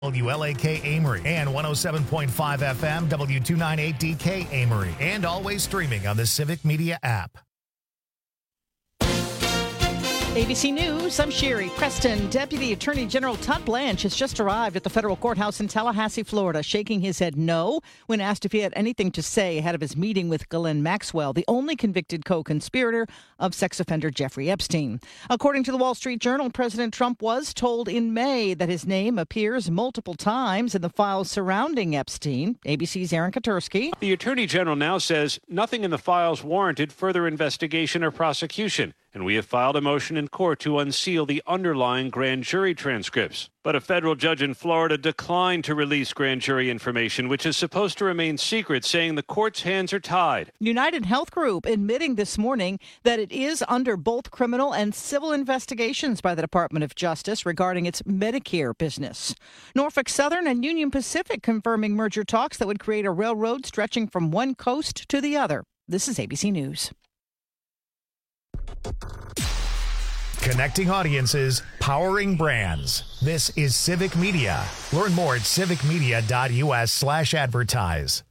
WLAK Amory and 107.5 FM W298DK Amory, and always streaming on the Civic Media app. ABC News, I'm Sherry Preston. Deputy Attorney General Todd Blanche has just arrived at the federal courthouse in Tallahassee, Florida, shaking his head no when asked if he had anything to say ahead of his meeting with Ghislaine Maxwell, the only convicted co-conspirator of sex offender Jeffrey Epstein. According to the Wall Street Journal, President Trump was told in May that his name appears multiple times in the files surrounding Epstein. ABC's Aaron Katursky. The Attorney General now says nothing in the files warranted further investigation or prosecution, and we have filed a motion in court to unseal the underlying grand jury transcripts. But a federal judge in Florida declined to release grand jury information, which is supposed to remain secret, saying the court's hands are tied. United Health Group admitting this morning that it is under both criminal and civil investigations by the Department of Justice regarding its Medicare business. Norfolk Southern and Union Pacific confirming merger talks that would create a railroad stretching from one coast to the other. This is ABC News. Connecting audiences, powering brands. This is Civic Media. Learn more at civicmedia.us/advertise.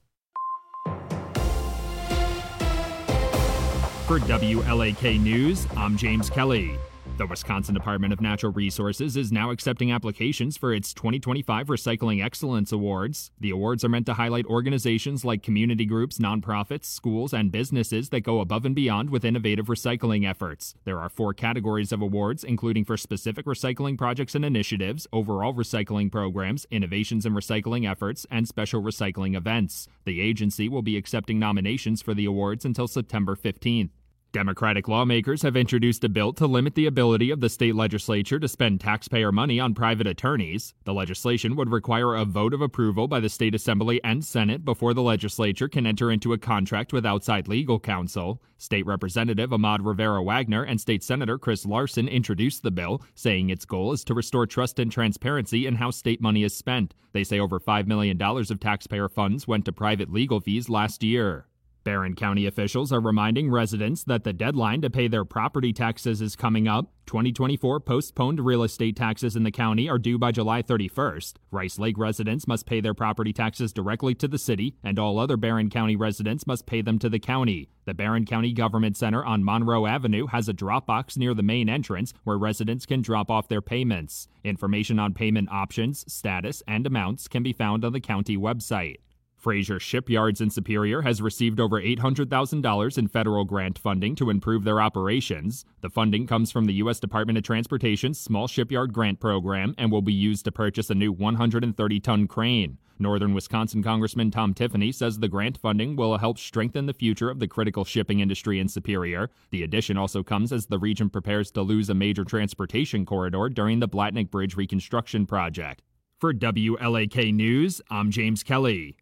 For WLAK News, I'm James Kelly. The Wisconsin Department of Natural Resources is now accepting applications for its 2025 Recycling Excellence Awards. The awards are meant to highlight organizations like community groups, nonprofits, schools, and businesses that go above and beyond with innovative recycling efforts. There are 4 categories of awards, including for specific recycling projects and initiatives, overall recycling programs, innovations in recycling efforts, and special recycling events. The agency will be accepting nominations for the awards until September 15th. Democratic lawmakers have introduced a bill to limit the ability of the state legislature to spend taxpayer money on private attorneys. The legislation would require a vote of approval by the state assembly and Senate before the legislature can enter into a contract with outside legal counsel. State Representative Ahmad Rivera-Wagner and State Senator Chris Larson introduced the bill, saying its goal is to restore trust and transparency in how state money is spent. They say over $5 million of taxpayer funds went to private legal fees last year. Barron County officials are reminding residents that the deadline to pay their property taxes is coming up. 2024 postponed real estate taxes in the county are due by July 31st. Rice Lake residents must pay their property taxes directly to the city, and all other Barron County residents must pay them to the county. The Barron County Government Center on Monroe Avenue has a drop box near the main entrance where residents can drop off their payments. Information on payment options, status, and amounts can be found on the county website. Fraser Shipyards in Superior has received over $800,000 in federal grant funding to improve their operations. The funding comes from the U.S. Department of Transportation's Small Shipyard Grant Program and will be used to purchase a new 130-ton crane. Northern Wisconsin Congressman Tom Tiffany says the grant funding will help strengthen the future of the critical shipping industry in Superior. The addition also comes as the region prepares to lose a major transportation corridor during the Blatnick Bridge reconstruction project. For WLAK News, I'm James Kelly.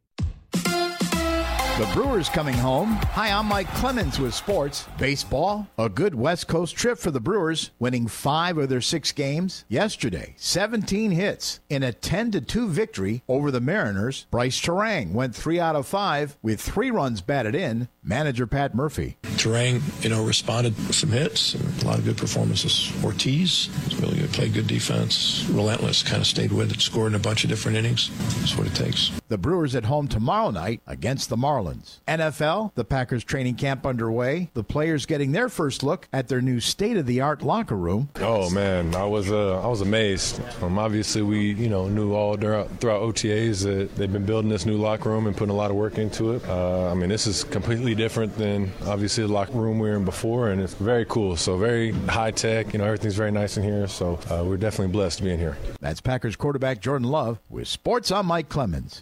The Brewers coming home. Hi, I'm Mike Clemens with sports. Baseball, a good West Coast trip for the Brewers, winning 5 of their 6 games. Yesterday, 17 hits in a 10-2 victory over the Mariners. Bryce Terang went 3 out of 5 with 3 runs batted in. Manager Pat Murphy. Terang, responded with some hits and a lot of good performances. Ortiz really good, played good defense, relentless, kind of stayed with it, scored in a bunch of different innings. That's what it takes. The Brewers at home tomorrow night against the Marlins. NFL, the Packers training camp underway. The players getting their first look at their new state-of-the-art locker room. Oh man, I was amazed. Obviously, we knew all throughout OTAs that they've been building this new locker room and putting a lot of work into it. This is completely different than obviously the locker room we were in before, and it's very cool. So very high tech. Everything's very nice in here. So we're definitely blessed being here. That's Packers quarterback Jordan Love with sports. I'm Mike Clemens.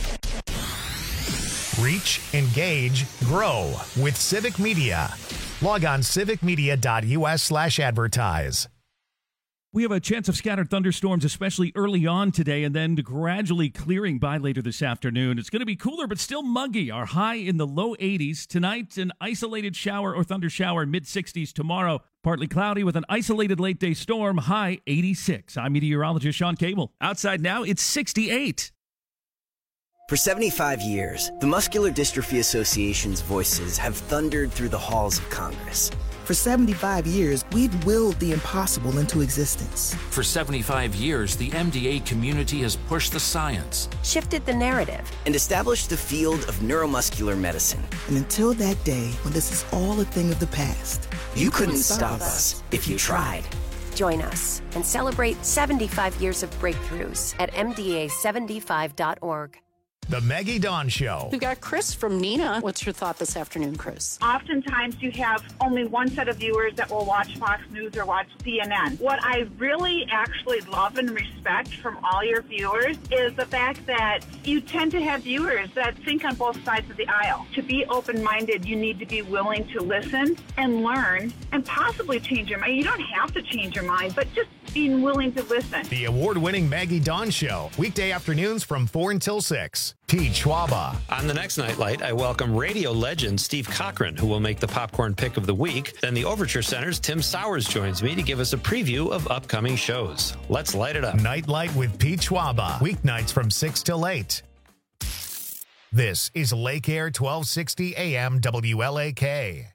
Reach, engage, grow with Civic Media. Log on civicmedia.us/advertise. We have a chance of scattered thunderstorms, especially early on today, and then gradually clearing by later this afternoon. It's going to be cooler, but still muggy. Our high in the low 80s. Tonight, an isolated shower or thunder shower, mid-60s. Tomorrow, partly cloudy with an isolated late-day storm, high 86. I'm meteorologist Sean Cable. Outside now, it's 68. For 75 years, the Muscular Dystrophy Association's voices have thundered through the halls of Congress, For 75 years, we've willed the impossible into existence. For 75 years, the MDA community has pushed the science, shifted the narrative, and established the field of neuromuscular medicine. And until that day when this is all a thing of the past, you couldn't stop us if you tried. Join us and celebrate 75 years of breakthroughs at MDA75.org. The Maggie Dawn Show. We've got Chris from Neenah. What's your thought this afternoon, Chris? Oftentimes you have only one set of viewers that will watch Fox News or watch CNN. What I really actually love and respect from all your viewers is the fact that you tend to have viewers that think on both sides of the aisle. To be open-minded, you need to be willing to listen and learn and possibly change your mind. You don't have to change your mind, but just being willing to listen. The award-winning Maggie Dawn Show. Weekday afternoons from 4 until 6. Pete Schwaba. On the next Nightlight, I welcome radio legend Steve Cochran, who will make the popcorn pick of the week. Then the Overture Center's Tim Sowers joins me to give us a preview of upcoming shows. Let's light it up. Nightlight with Pete Schwaba. Weeknights from 6 till 8. This is Lake Air 1260 AM WLAK.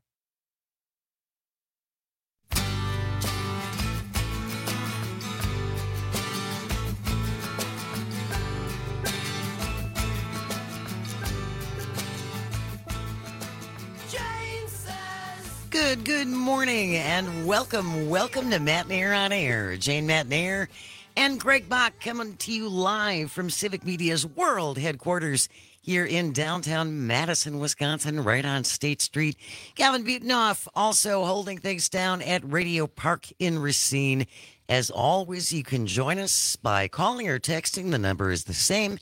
Good morning, and welcome to Matinee on Air. Jane Matinee and Greg Bach coming to you live from Civic Media's world headquarters here in downtown Madison, Wisconsin, right on State Street. Gavin Butonoff also holding things down at Radio Park in Racine. As always, you can join us by calling or texting. The number is the same,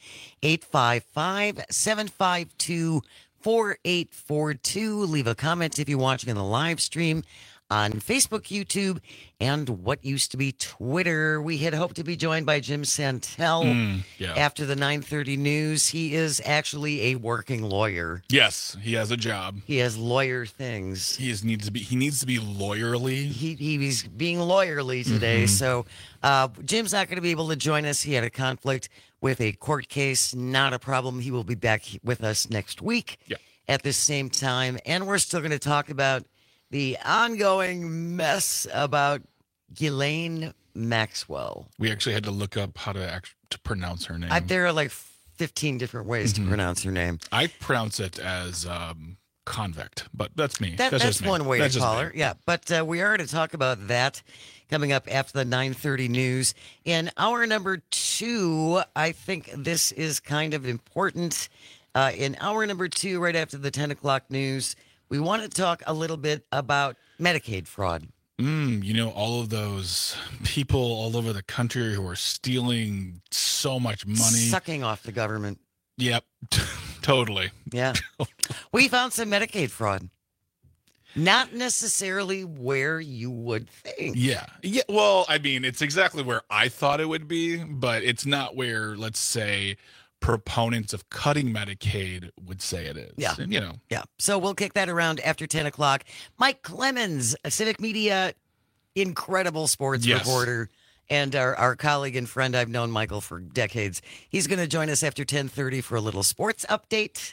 855-752-4842. Leave a comment if you're watching on the live stream on Facebook, YouTube, and what used to be Twitter. We had hoped to be joined by Jim Santel after the 9:30 news. He is actually a working lawyer. Yes, he has a job. He has lawyer things. He needs to be lawyerly. He's being lawyerly today. So Jim's not going to be able to join us. He had a conflict with a court case. Not a problem. He will be back with us next week at the same time. And we're still going to talk about the ongoing mess about Ghislaine Maxwell. We actually had to look up how to pronounce her name. There are like 15 different ways to pronounce her name. I pronounce it as convict, but that's me. That's one way to call her. Yeah, but we are going to talk about that coming up after the 9:30 news. In hour number 2, I think this is kind of important. In hour number 2, right after the 10 o'clock news, we want to talk a little bit about Medicaid fraud. All of those people all over the country who are stealing so much money. Sucking off the government. Yep, totally. Yeah. We found some Medicaid fraud. Not necessarily where you would think. Yeah. Well, I mean, it's exactly where I thought it would be, but it's not where, let's say, proponents of cutting Medicaid would say it is. Yeah. And, Yeah. So we'll kick that around after 10 o'clock. Mike Clemens, a Civic Media incredible sports reporter, and our colleague and friend. I've known Michael for decades. He's going to join us after 10:30 for a little sports update.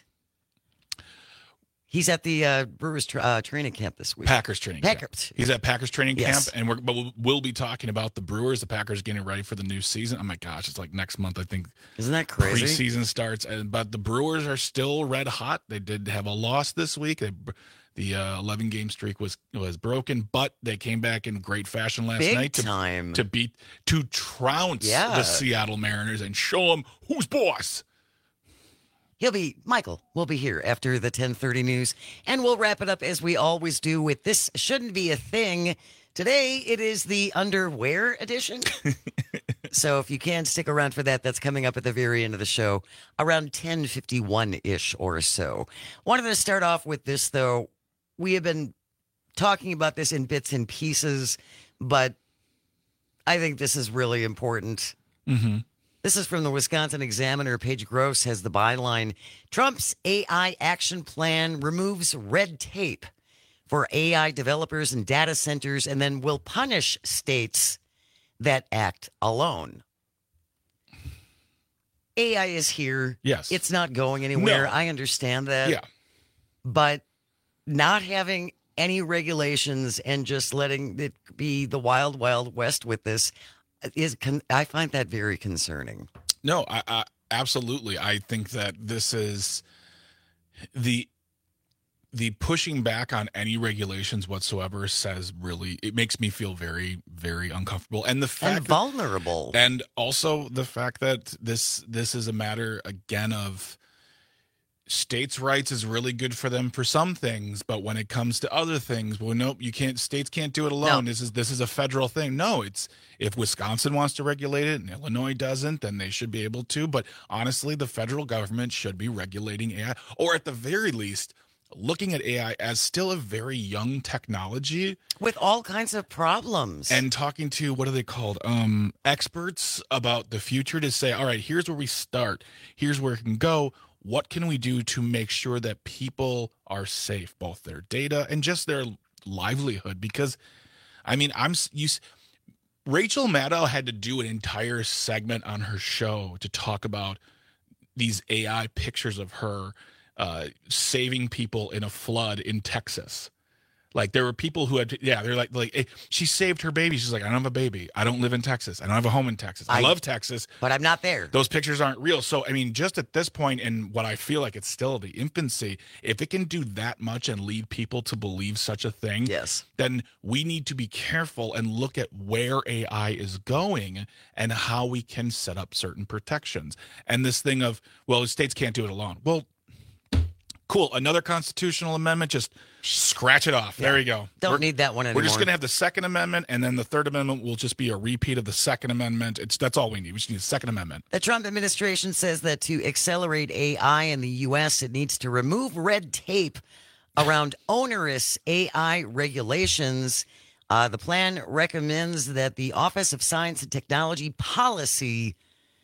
He's at the Brewers training camp this week. Packers training camp. He's at Packers training camp, and we'll be talking about the Brewers. The Packers getting ready for the new season. Oh my gosh, it's like next month, I think. Isn't that crazy? Preseason starts, but the Brewers are still red hot. They did have a loss this week. The 11-game streak was broken, but they came back in great fashion last night to trounce the Seattle Mariners and show them who's boss. Michael will be here after the 10:30 news, and we'll wrap it up as we always do with This Shouldn't Be a Thing. Today, it is the underwear edition. So if you can stick around for that, that's coming up at the very end of the show, around 10:51-ish or so. Wanted to start off with this, though. We have been talking about this in bits and pieces, but I think this is really important. Mm-hmm. This is from the Wisconsin Examiner. Paige Gross has the byline, Trump's AI action plan removes red tape for AI developers and data centers and then will punish states that act alone. AI is here. Yes. It's not going anywhere. No. I understand that. Yeah. But not having any regulations and just letting it be the wild, wild west with this I find that very concerning. No, I absolutely. I think that this is the pushing back on any regulations whatsoever it makes me feel very, very uncomfortable. And the fact and vulnerable. And also the fact that this is a matter, again, of states' rights is really good for them for some things, but when it comes to other things, well, nope, you can't. States can't do it alone. No. This is a federal thing. No, it's if Wisconsin wants to regulate it and Illinois doesn't, then they should be able to. But honestly, the federal government should be regulating AI, or at the very least, looking at AI as still a very young technology with all kinds of problems, and talking to what are they called, experts about the future to say, all right, here's where we start, here's where it can go. What can we do to make sure that people are safe, both their data and just their livelihood? Because, I mean, Rachel Maddow had to do an entire segment on her show to talk about these AI pictures of her saving people in a flood in Texas. Like, there were people who had, they're like, hey, she saved her baby. She's like, I don't have a baby. I don't live in Texas. I don't have a home in Texas. I love Texas, but I'm not there. Those pictures aren't real. So, I mean, just at this point, and what I feel like it's still the infancy, if it can do that much and lead people to believe such a thing, yes, then we need to be careful and look at where AI is going and how we can set up certain protections. And this thing of, well, the states can't do it alone. Well, cool. Another constitutional amendment, just scratch it off. Yeah. There you go. Don't need that one anymore. We're just going to have the Second Amendment, and then the Third Amendment will just be a repeat of the Second Amendment. That's all we need. We just need the Second Amendment. The Trump administration says that to accelerate AI in the U.S., it needs to remove red tape around onerous AI regulations. The plan recommends that the Office of Science and Technology Policy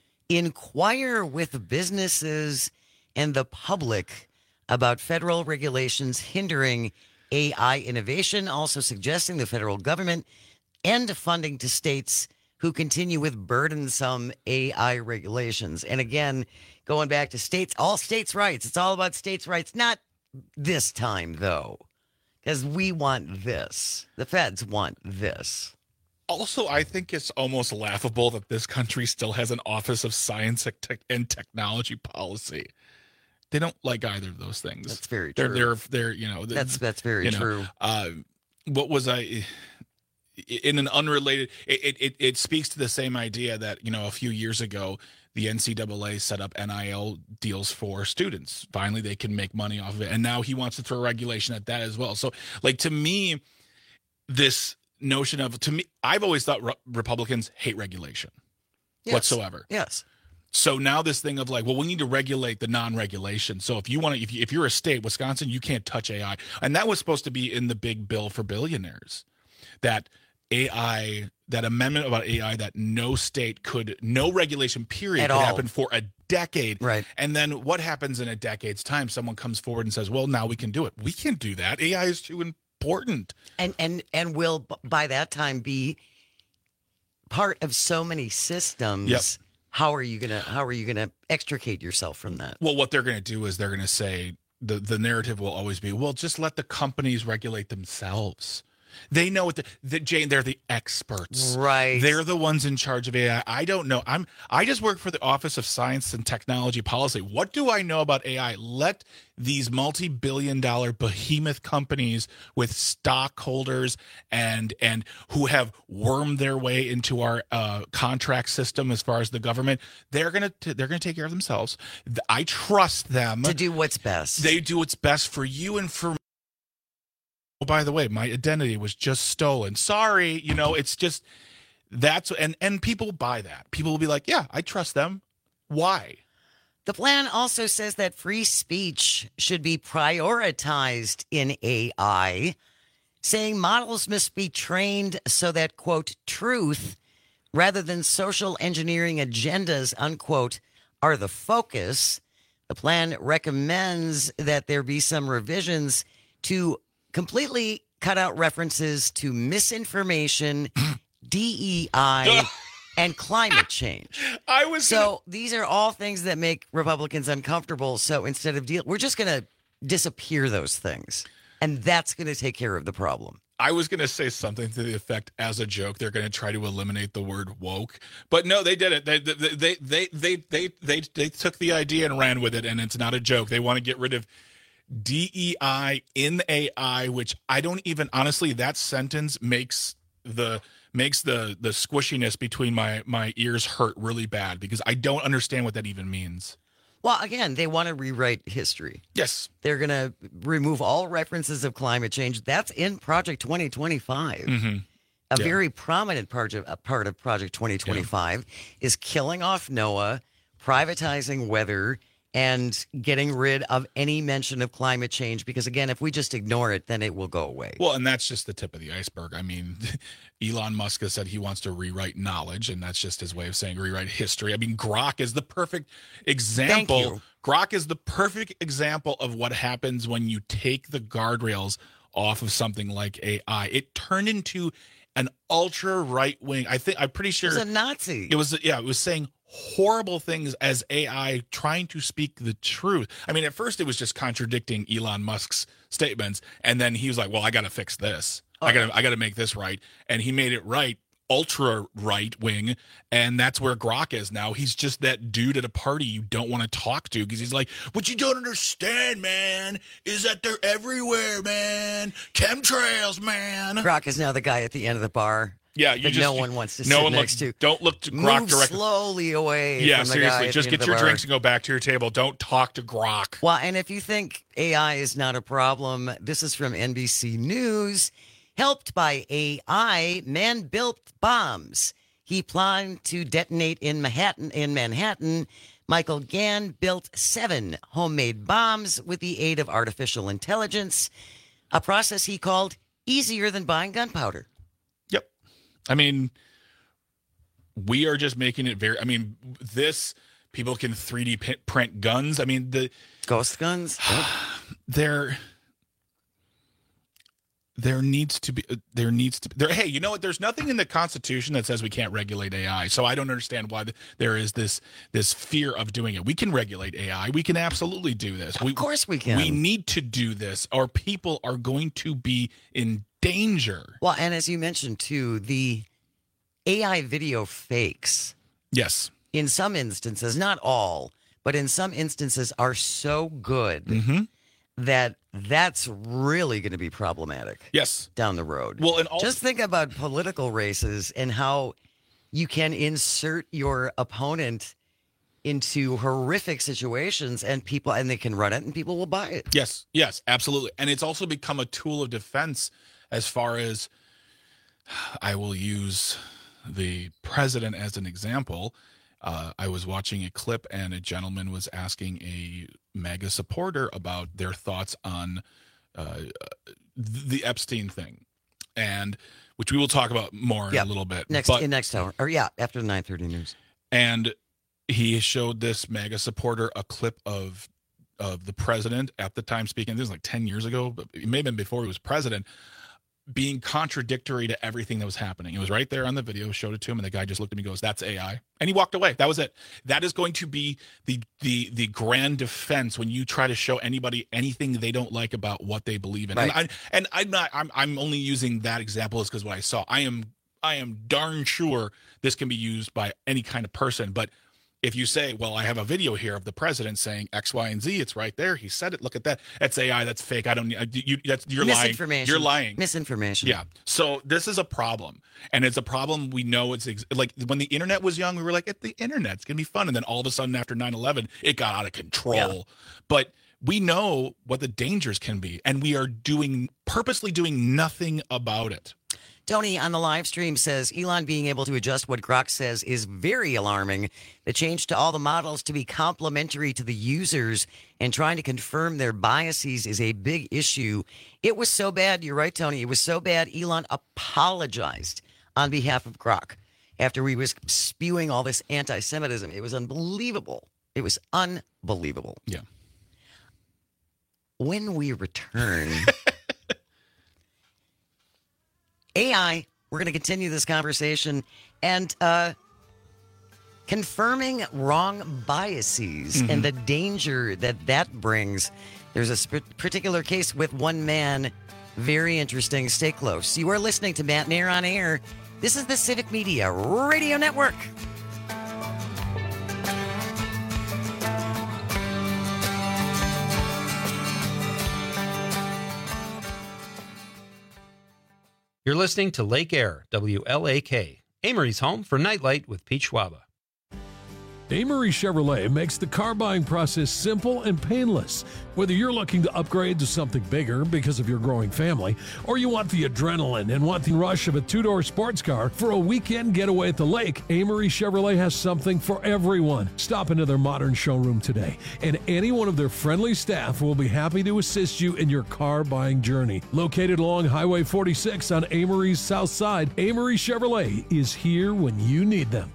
inquire with businesses and the public about federal regulations hindering AI innovation, also suggesting the federal government end funding to states who continue with burdensome AI regulations. And again, going back to all states' rights. It's all about states' rights. Not this time, though, because we want this. The feds want this. Also, I think it's almost laughable that this country still has an Office of Science and Technology Policy. They don't like either of those things. That's very true. They're you know. That's very true. What was I? In an unrelated, it speaks to the same idea that, you know, a few years ago, the NCAA set up NIL deals for students. Finally, they can make money off of it, and now he wants to throw regulation at that as well. So, like, to me, this notion of I've always thought Republicans hate regulation whatsoever. Yes. So now this thing of like, well, we need to regulate the non-regulation. So if you want to, if you're a state, Wisconsin, you can't touch AI. And that was supposed to be in the big bill for billionaires, that AI, that amendment about AI, that no state no regulation period could happen for a decade. Right. And then what happens in a decade's time? Someone comes forward and says, well, now we can do it. We can't do that. AI is too important. And will by that time be part of so many systems. Yep. How are you gonna extricate yourself from that? Well, what they're going to do is they're going to say the narrative will always be, well, just let the companies regulate themselves. They know what Jane, they're the experts. Right. They're the ones in charge of AI. I don't know. I just work for the Office of Science and Technology Policy. What do I know about AI? Let these multi-billion-dollar behemoth companies with stockholders and who have wormed their way into our contract system as far as the government, they're gonna take care of themselves. I trust them to do what's best. They do what's best for you and for. Oh, by the way, my identity was just stolen. Sorry, you know, it's just and people buy that. People will be like, yeah, I trust them. Why? The plan also says that free speech should be prioritized in AI, saying models must be trained so that, quote, truth rather than social engineering agendas, unquote, are the focus. The plan recommends that there be some revisions to completely cut out references to misinformation, DEI, and climate change. These are all things that make Republicans uncomfortable. So instead of we're just going to disappear those things. And that's going to take care of the problem. I was going to say something to the effect, as a joke, they're going to try to eliminate the word woke, but no, they did it. They took the idea and ran with it, and it's not a joke. They want to get rid of DEI in AI, which I don't even, honestly, that sentence makes the squishiness between my ears hurt really bad, because I don't understand what that even means. Well, again, they want to rewrite history. Yes. They're going to remove all references of climate change. That's in Project 2025. Mm-hmm. A very prominent part of Project 2025 is killing off NOAA, privatizing weather, and getting rid of any mention of climate change. Because, again, if we just ignore it, then it will go away. Well, and that's just the tip of the iceberg. I mean, Elon Musk has said he wants to rewrite knowledge, and that's just his way of saying rewrite history. I mean, Grok is the perfect example. Thank you. Grok is the perfect example of what happens when you take the guardrails off of something like AI. It turned into an ultra right wing. I'm pretty sure it was a Nazi. It was saying horrible things as AI trying to speak the truth. I mean, at first it was just contradicting Elon Musk's statements, and then he was like, well, I got to fix this. I got to make this right. And he made it right, ultra right wing, and that's where Grok is now. He's just that dude at a party you don't want to talk to, because he's like, what you don't understand, man, is that they're everywhere, man. Chemtrails, man. Grok is now the guy at the end of the bar. Yeah, no one wants to sit next to. Don't look to Grok Move directly. slowly away. Yeah, from the seriously, guy just at the get end your of the drinks bar. and go back to your table. Don't talk to Grok. Well, and if you think AI is not a problem, this is from NBC News. Helped by AI, man built bombs. He planned to detonate in Manhattan. Michael Gann built 7 homemade bombs with the aid of artificial intelligence, a process he called easier than buying gunpowder. Yep. I mean, we are just making it very, people can 3D print guns. I mean, the ghost guns, There needs to be. Hey, you know what? There's nothing in the Constitution that says we can't regulate AI. So I don't understand why there is this fear of doing it. We can regulate AI. We can absolutely do this. Of course we can. We need to do this, or people are going to be in danger. Well, and as you mentioned too, the AI video fakes. Yes. In some instances, not all, but in some instances are so good that's really going to be problematic. Yes. Down the road. Well, and just think about political races and how you can insert your opponent into horrific situations and they can run it and people will buy it. Yes. Yes, absolutely. And it's also become a tool of defense as far as, I will use the president as an example. I was watching a clip and a gentleman was asking a MAGA supporter about their thoughts on the Epstein thing, and which we will talk about more in a little bit. Next hour, or after the 9:30 news. And he showed this MAGA supporter a clip of the president at the time speaking. This was like 10 years ago, but it may have been before he was president, being contradictory to everything that was happening. It was right there on the video, showed it to him, and the guy just looked at me and goes, that's AI. And he walked away. That was it. That is going to be the grand defense when you try to show anybody anything they don't like about what they believe in. Right. I'm only using that example is because what I saw. I am darn sure this can be used by any kind of person, but if you say, well, I have a video here of the president saying X, Y, and Z, it's right there. He said it. Look at that. That's AI. That's fake. You're lying. You're lying. Misinformation. Yeah. So this is a problem. And it's a problem we know it's like when the internet was young, we were like, the internet's going to be fun. And then all of a sudden after 9/11, it got out of control. Yeah. But we know what the dangers can be. And we are purposely doing nothing about it. Tony on the live stream says Elon being able to adjust what Grok says is very alarming. The change to all the models to be complementary to the users and trying to confirm their biases is a big issue. It was so bad. You're right, Tony. It was so bad. Elon apologized on behalf of Grok after he was spewing all this anti-Semitism. It was unbelievable. It was unbelievable. Yeah. When we return... AI, we're going to continue this conversation. And confirming wrong biases and the danger that brings. There's a particular case with one man. Very interesting. Stay close. You are listening to Matt Nair on Air. This is the Civic Media Radio Network. You're listening to Lake Air, WLAK, Amory's home for Nightlight with Pete Schwaba. Amory Chevrolet makes the car buying process simple and painless. Whether you're looking to upgrade to something bigger because of your growing family, or you want the adrenaline and want the rush of a two-door sports car for a weekend getaway at the lake, Amory Chevrolet has something for everyone. Stop into their modern showroom today, and any one of their friendly staff will be happy to assist you in your car buying journey. Located along Highway 46 on Amory's south side, Amory Chevrolet is here when you need them.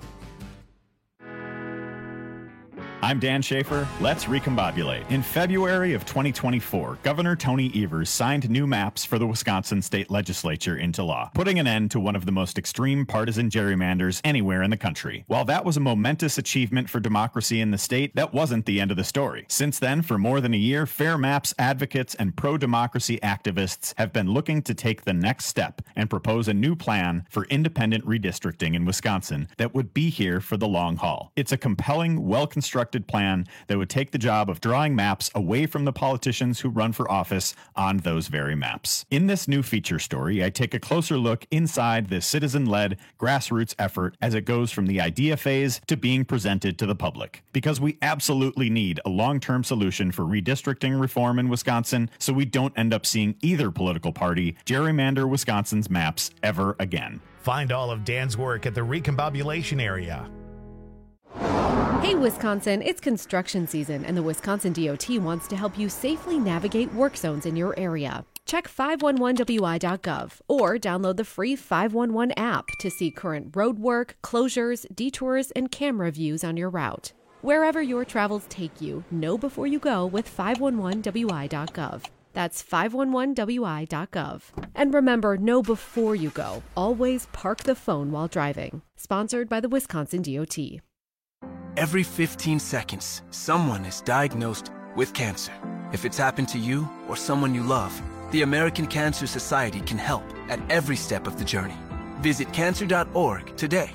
I'm Dan Schaefer. Let's recombobulate. In February of 2024, Governor Tony Evers signed new maps for the Wisconsin state legislature into law, putting an end to one of the most extreme partisan gerrymanders anywhere in the country. While that was a momentous achievement for democracy in the state, that wasn't the end of the story. Since then, for more than a year, Fair Maps advocates and pro-democracy activists have been looking to take the next step and propose a new plan for independent redistricting in Wisconsin that would be here for the long haul. It's a compelling, well-constructed plan that would take the job of drawing maps away from the politicians who run for office on those very maps. In this new feature story, I take a closer look inside this citizen-led grassroots effort as it goes from the idea phase to being presented to the public. Because we absolutely need a long-term solution for redistricting reform in Wisconsin so we don't end up seeing either political party gerrymander Wisconsin's maps ever again. Find all of Dan's work at the Recombobulation area. Hey Wisconsin, it's construction season and the Wisconsin DOT wants to help you safely navigate work zones in your area. Check 511wi.gov or download the free 511 app to see current road work, closures, detours, and camera views on your route. Wherever your travels take you, know before you go with 511wi.gov. That's 511wi.gov. And remember, know before you go. Always park the phone while driving. Sponsored by the Wisconsin DOT. Every 15 seconds, someone is diagnosed with cancer. If it's happened to you or someone you love, the American Cancer Society can help at every step of the journey. Visit cancer.org today.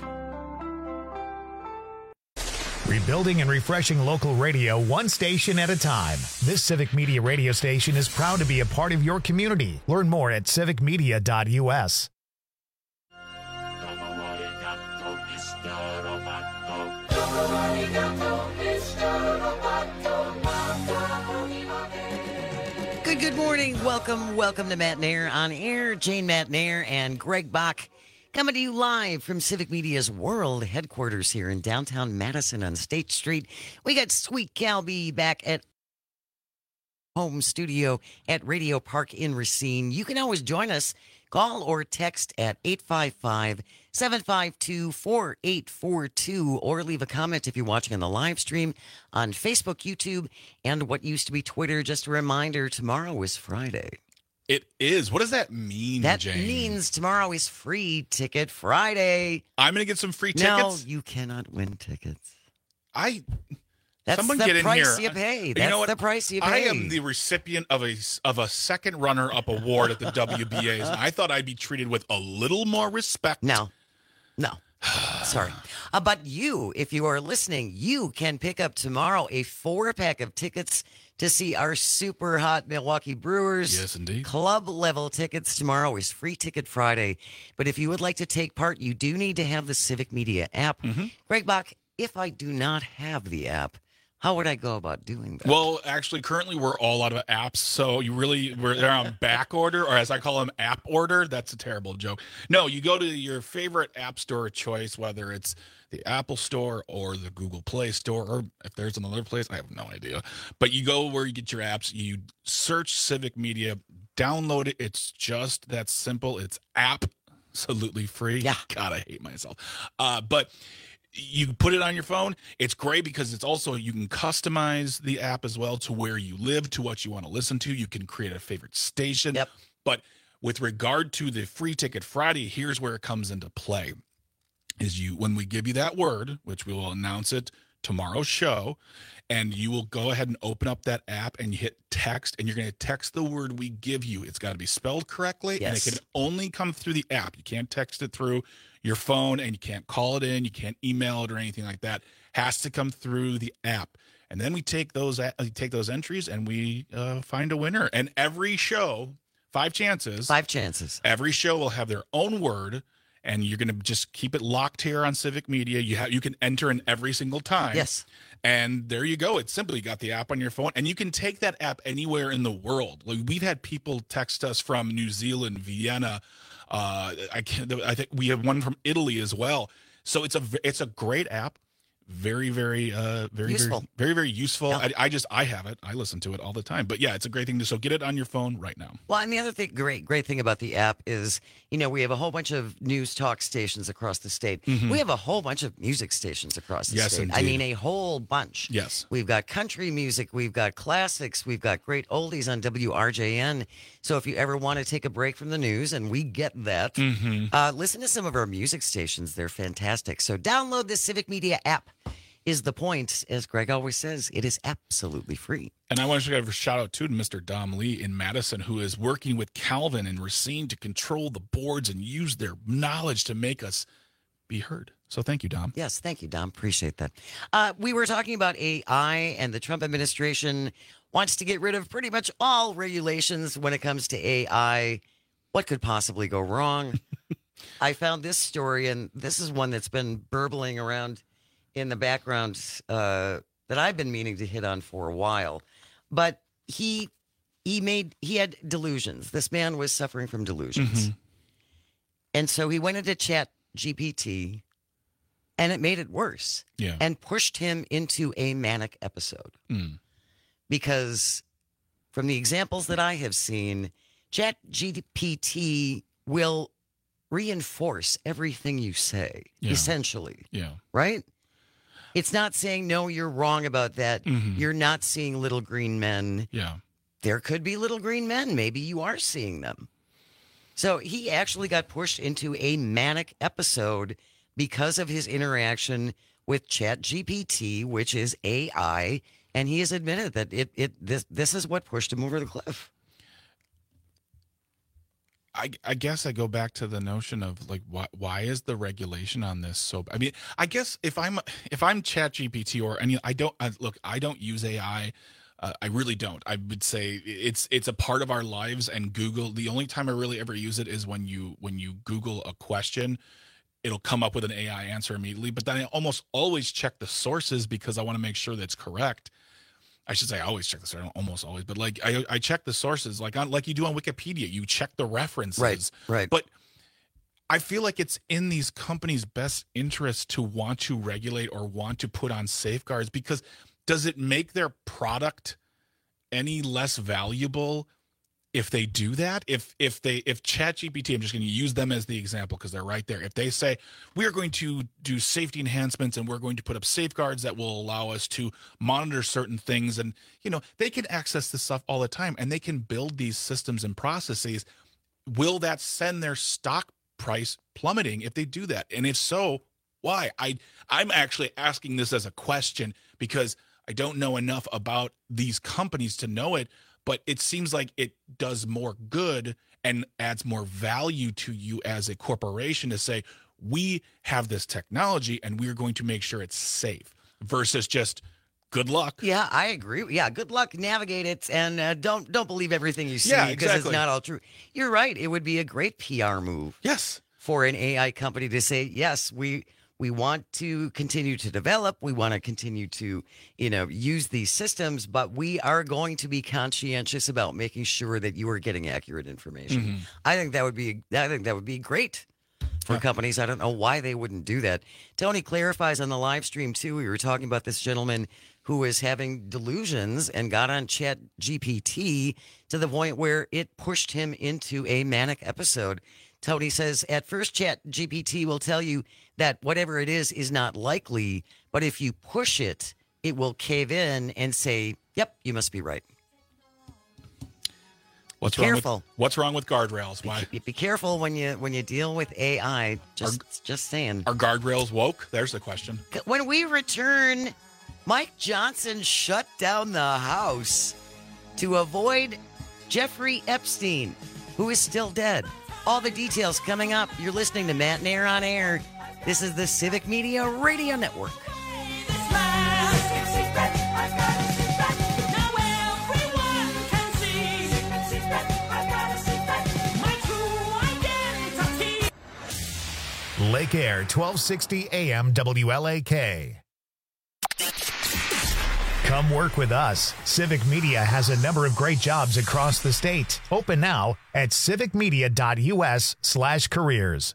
Rebuilding and refreshing local radio one station at a time. This Civic Media radio station is proud to be a part of your community. Learn more at civicmedia.us. Good morning. Welcome to Matt Nair on Air. Jane Matt Nair and Greg Bach coming to you live from Civic Media's world headquarters here in downtown Madison on State Street. We got Sweet Calby back at home studio at Radio Park in Racine. You can always join us. Call or text at 855-752-4842 or leave a comment if you're watching on the live stream on Facebook, YouTube, and what used to be Twitter. Just a reminder, tomorrow is Friday. It is. What does that mean, That Jane? means tomorrow is Free Ticket Friday. I'm going to get some free tickets? No, you cannot win tickets. That's Someone the get in price here. You pay. That's you know what? the price you pay. I am the recipient of a second runner-up award at the WBAs, and I thought I'd be treated with a little more respect. No. Sorry. But you, if you are listening, you can pick up tomorrow a 4-pack of tickets to see our super hot Milwaukee Brewers. Yes, indeed. Club level tickets. Tomorrow is Free Ticket Friday. But if you would like to take part, you do need to have the Civic Media app. Greg Bach, if I do not have the app, how would I go about doing that? Well, actually, currently we're all out of apps, so they're on back order, or as I call them, app order. That's a terrible joke. No, you go to your favorite app store of choice, whether it's the Apple Store or the Google Play Store, or if there's another place, I have no idea. But you go where you get your apps, you search Civic Media, download it. It's just that simple. It's absolutely free. Yeah. God, I hate myself. But you put it on your phone. It's great because it's also, you can customize the app as well to where you live, to what you want to listen to. You can create a favorite station. But with regard to the Free Ticket Friday, here's where it comes into play. is when we give you that word, which we will announce it tomorrow's show, and you will go ahead and open up that app and you hit text, and you're going to text the word we give you. It's got to be spelled correctly, and it can only come through the app. You can't text it through your phone, and you can't call it in. You can't email it or anything like that. Has to come through the app. And then we take those entries and we find a winner. And every show, 5 chances. 5 chances. Every show will have their own word, and you're going to just keep it locked here on Civic Media. You can enter in every single time. Yes. And there you go. It's simple. You got the app on your phone, and you can take that app anywhere in the world. Like, we've had people text us from New Zealand, Vienna. I think we have one from Italy as well. So it's a great app. Very, very useful. Very, very useful. Yeah. I have it. I listen to it all the time. But yeah, it's a great thing so get it on your phone right now. Well, and the other thing, great thing about the app is, we have a whole bunch of news talk stations across the state. Mm-hmm. We have a whole bunch of music stations across the state. Indeed. I mean, a whole bunch. Yes. We've got country music. We've got classics. We've got great oldies on WRJN. So if you ever want to take a break from the news, and we get that, listen to some of our music stations. They're fantastic. So download the Civic Media app. Is the point, as Greg always says, it is absolutely free. And I want to give a shout out to Mr. Dom Lee in Madison, who is working with Calvin and Racine to control the boards and use their knowledge to make us be heard. So thank you, Dom. Yes, thank you, Dom. Appreciate that. We were talking about AI, and the Trump administration wants to get rid of pretty much all regulations when it comes to AI. What could possibly go wrong? I found this story, and this is one that's been burbling around in the background that I've been meaning to hit on for a while. But he had delusions. This man was suffering from delusions. And so he went into Chat GPT, and it made it worse. Yeah. And pushed him into a manic episode. Because from the examples that I have seen, Chat GPT will reinforce everything you say, essentially. Yeah. Right? It's not saying, no, you're wrong about that. You're not seeing little green men. Yeah. There could be little green men. Maybe you are seeing them. So he actually got pushed into a manic episode because of his interaction with ChatGPT, which is AI, and he has admitted that this is what pushed him over the cliff. I guess I go back to the notion of like why is the regulation on this so? I mean, I guess if I'm ChatGPT or any, I don't use AI. I really don't. I would say it's a part of our lives, and Google. The only time I really ever use it is when you Google a question, it'll come up with an AI answer immediately. But then I almost always check the sources because I want to make sure that's correct. I should say I always check the sources, almost always, but like I check the sources like you do on Wikipedia. You check the references. Right. But I feel like it's in these companies' best interest to want to regulate or want to put on safeguards, because does it make their product any less valuable if they do that? If ChatGPT, I'm just going to use them as the example because they're right there. If they say, we are going to do safety enhancements and we're going to put up safeguards that will allow us to monitor certain things, and they can access this stuff all the time and they can build these systems and processes. Will that send their stock price plummeting if they do that? And if so, why? I'm actually asking this as a question because I don't know enough about these companies to know it. But it seems like it does more good and adds more value to you as a corporation to say, we have this technology and we're going to make sure it's safe versus just good luck. Yeah, I agree. Yeah, good luck, navigate it, and don't believe everything you see because it's not all true. You're right. It would be a great PR move. Yes. For an AI company to say, yes, we want to continue to develop. We want to continue to, use these systems, but we are going to be conscientious about making sure that you are getting accurate information. I think that would be great for companies. I don't know why they wouldn't do that. Tony clarifies on the live stream too. We were talking about this gentleman who was having delusions and got on ChatGPT to the point where it pushed him into a manic episode. Tony says, at first, ChatGPT will tell you that whatever it is not likely, but if you push it, it will cave in and say, yep, you must be right. What's careful. What's wrong with guardrails? Why? Be careful when you deal with AI. Just saying. Are guardrails woke? There's the question. When we return, Mike Johnson shut down the House to avoid Jeffrey Epstein, who is still dead. All the details coming up. You're listening to Matt and Air on Air. This is the Civic Media Radio Network. Lake Air, 1260 AM WLAK. Come work with us. Civic Media has a number of great jobs across the state. Open now at civicmedia.us/careers.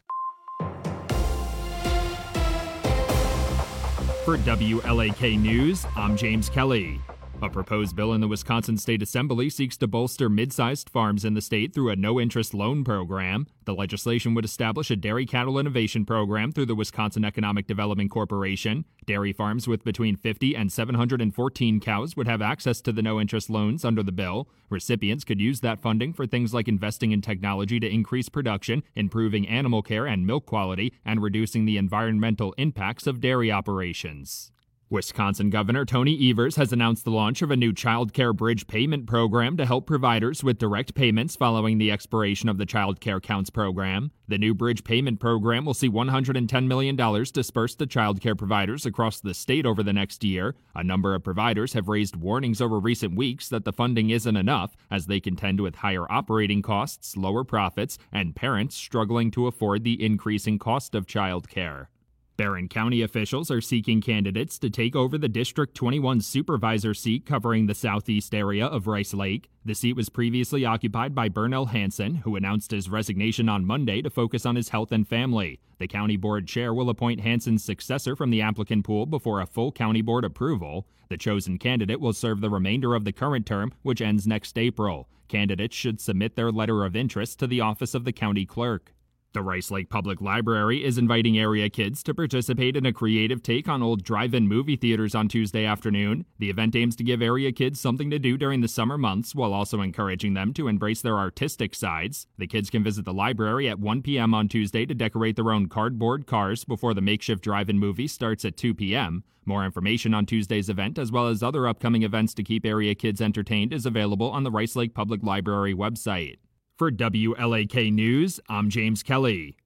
For WLAK News, I'm James Kelly. A proposed bill in the Wisconsin State Assembly seeks to bolster mid-sized farms in the state through a no-interest loan program. The legislation would establish a dairy cattle innovation program through the Wisconsin Economic Development Corporation. Dairy farms with between 50 and 714 cows would have access to the no-interest loans under the bill. Recipients could use that funding for things like investing in technology to increase production, improving animal care and milk quality, and reducing the environmental impacts of dairy operations. Wisconsin Governor Tony Evers has announced the launch of a new child care bridge payment program to help providers with direct payments following the expiration of the Child Care Counts program. The new bridge payment program will see $110 million dispersed to child care providers across the state over the next year. A number of providers have raised warnings over recent weeks that the funding isn't enough, as they contend with higher operating costs, lower profits, and parents struggling to afford the increasing cost of child care. Barron County officials are seeking candidates to take over the District 21 supervisor seat covering the southeast area of Rice Lake. The seat was previously occupied by Bernell Hansen, who announced his resignation on Monday to focus on his health and family. The county board chair will appoint Hansen's successor from the applicant pool before a full county board approval. The chosen candidate will serve the remainder of the current term, which ends next April. Candidates should submit their letter of interest to the office of the county clerk. The Rice Lake Public Library is inviting area kids to participate in a creative take on old drive-in movie theaters on Tuesday afternoon. The event aims to give area kids something to do during the summer months while also encouraging them to embrace their artistic sides. The kids can visit the library at 1 p.m. on Tuesday to decorate their own cardboard cars before the makeshift drive-in movie starts at 2 p.m. More information on Tuesday's event, as well as other upcoming events to keep area kids entertained, is available on the Rice Lake Public Library website. For WLAK News, I'm James Kelly.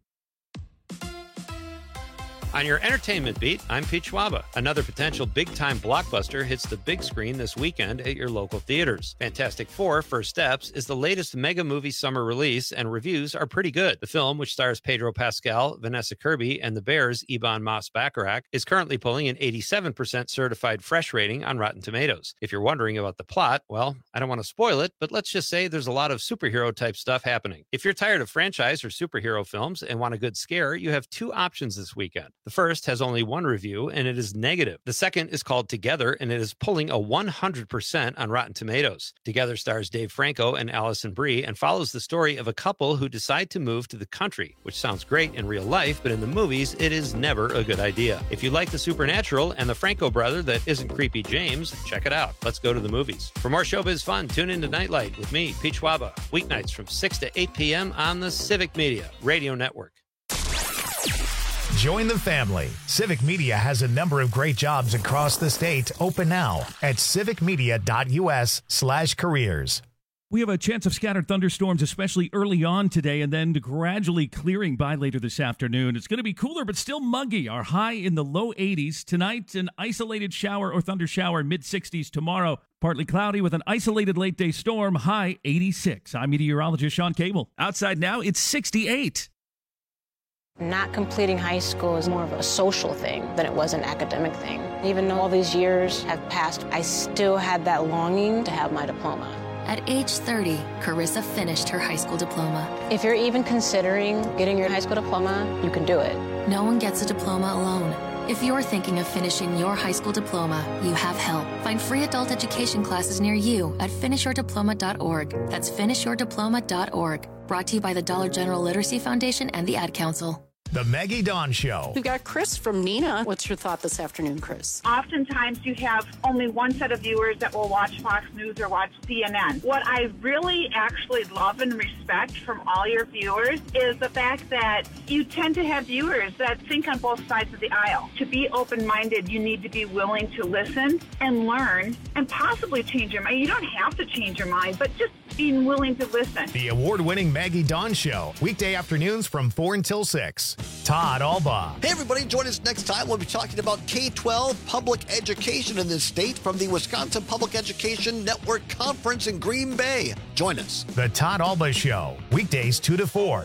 On your entertainment beat, I'm Pete Schwaba. Another potential big-time blockbuster hits the big screen this weekend at your local theaters. Fantastic Four: First Steps is the latest mega movie summer release, and reviews are pretty good. The film, which stars Pedro Pascal, Vanessa Kirby, and the Bears' Ebon Moss-Bacharach, is currently pulling an 87% certified fresh rating on Rotten Tomatoes. If you're wondering about the plot, well, I don't want to spoil it, but let's just say there's a lot of superhero-type stuff happening. If you're tired of franchise or superhero films and want a good scare, you have two options this weekend. The first has only one review, and it is negative. The second is called Together, and it is pulling a 100% on Rotten Tomatoes. Together stars Dave Franco and Allison Brie and follows the story of a couple who decide to move to the country, which sounds great in real life, but in the movies, it is never a good idea. If you like the supernatural and the Franco brother that isn't Creepy James, check it out. Let's go to the movies. For more showbiz fun, tune into Nightlight with me, Pete Schwaba, weeknights from 6 to 8 p.m. on the Civic Media Radio Network. Join the family. Civic Media has a number of great jobs across the state. Open now at civicmedia.us/careers. We have a chance of scattered thunderstorms, especially early on today, and then gradually clearing by later this afternoon. It's going to be cooler, but still muggy. Our high in the low 80s. Tonight, an isolated shower or thunder shower, mid-60s tomorrow. Partly cloudy with an isolated late-day storm, high 86. I'm meteorologist Sean Cable. Outside now, it's 68. Not completing high school is more of a social thing than it was an academic thing. Even though all these years have passed, I still had that longing to have my diploma. At age 30, Carissa finished her high school diploma. If you're even considering getting your high school diploma, you can do it. No one gets a diploma alone. If you're thinking of finishing your high school diploma, you have help. Find free adult education classes near you at finishyourdiploma.org. That's finishyourdiploma.org. Brought to you by the Dollar General Literacy Foundation and the Ad Council. The Maggie Dawn Show. We've got Chris from Neenah. What's your thought this afternoon, Chris? Oftentimes you have only one set of viewers that will watch Fox News or watch CNN. What I really actually love and respect from all your viewers is the fact that you tend to have viewers that think on both sides of the aisle. To be open-minded, you need to be willing to listen and learn and possibly change your mind. You don't have to change your mind, but just being willing to listen. The award-winning Maggie Dawn Show. Weekday afternoons from 4 until 6. Todd Alba. Hey, everybody. Join us next time. We'll be talking about K-12 public education in this state from the Wisconsin Public Education Network Conference in Green Bay. Join us. The Todd Alba Show. Weekdays 2 to 4.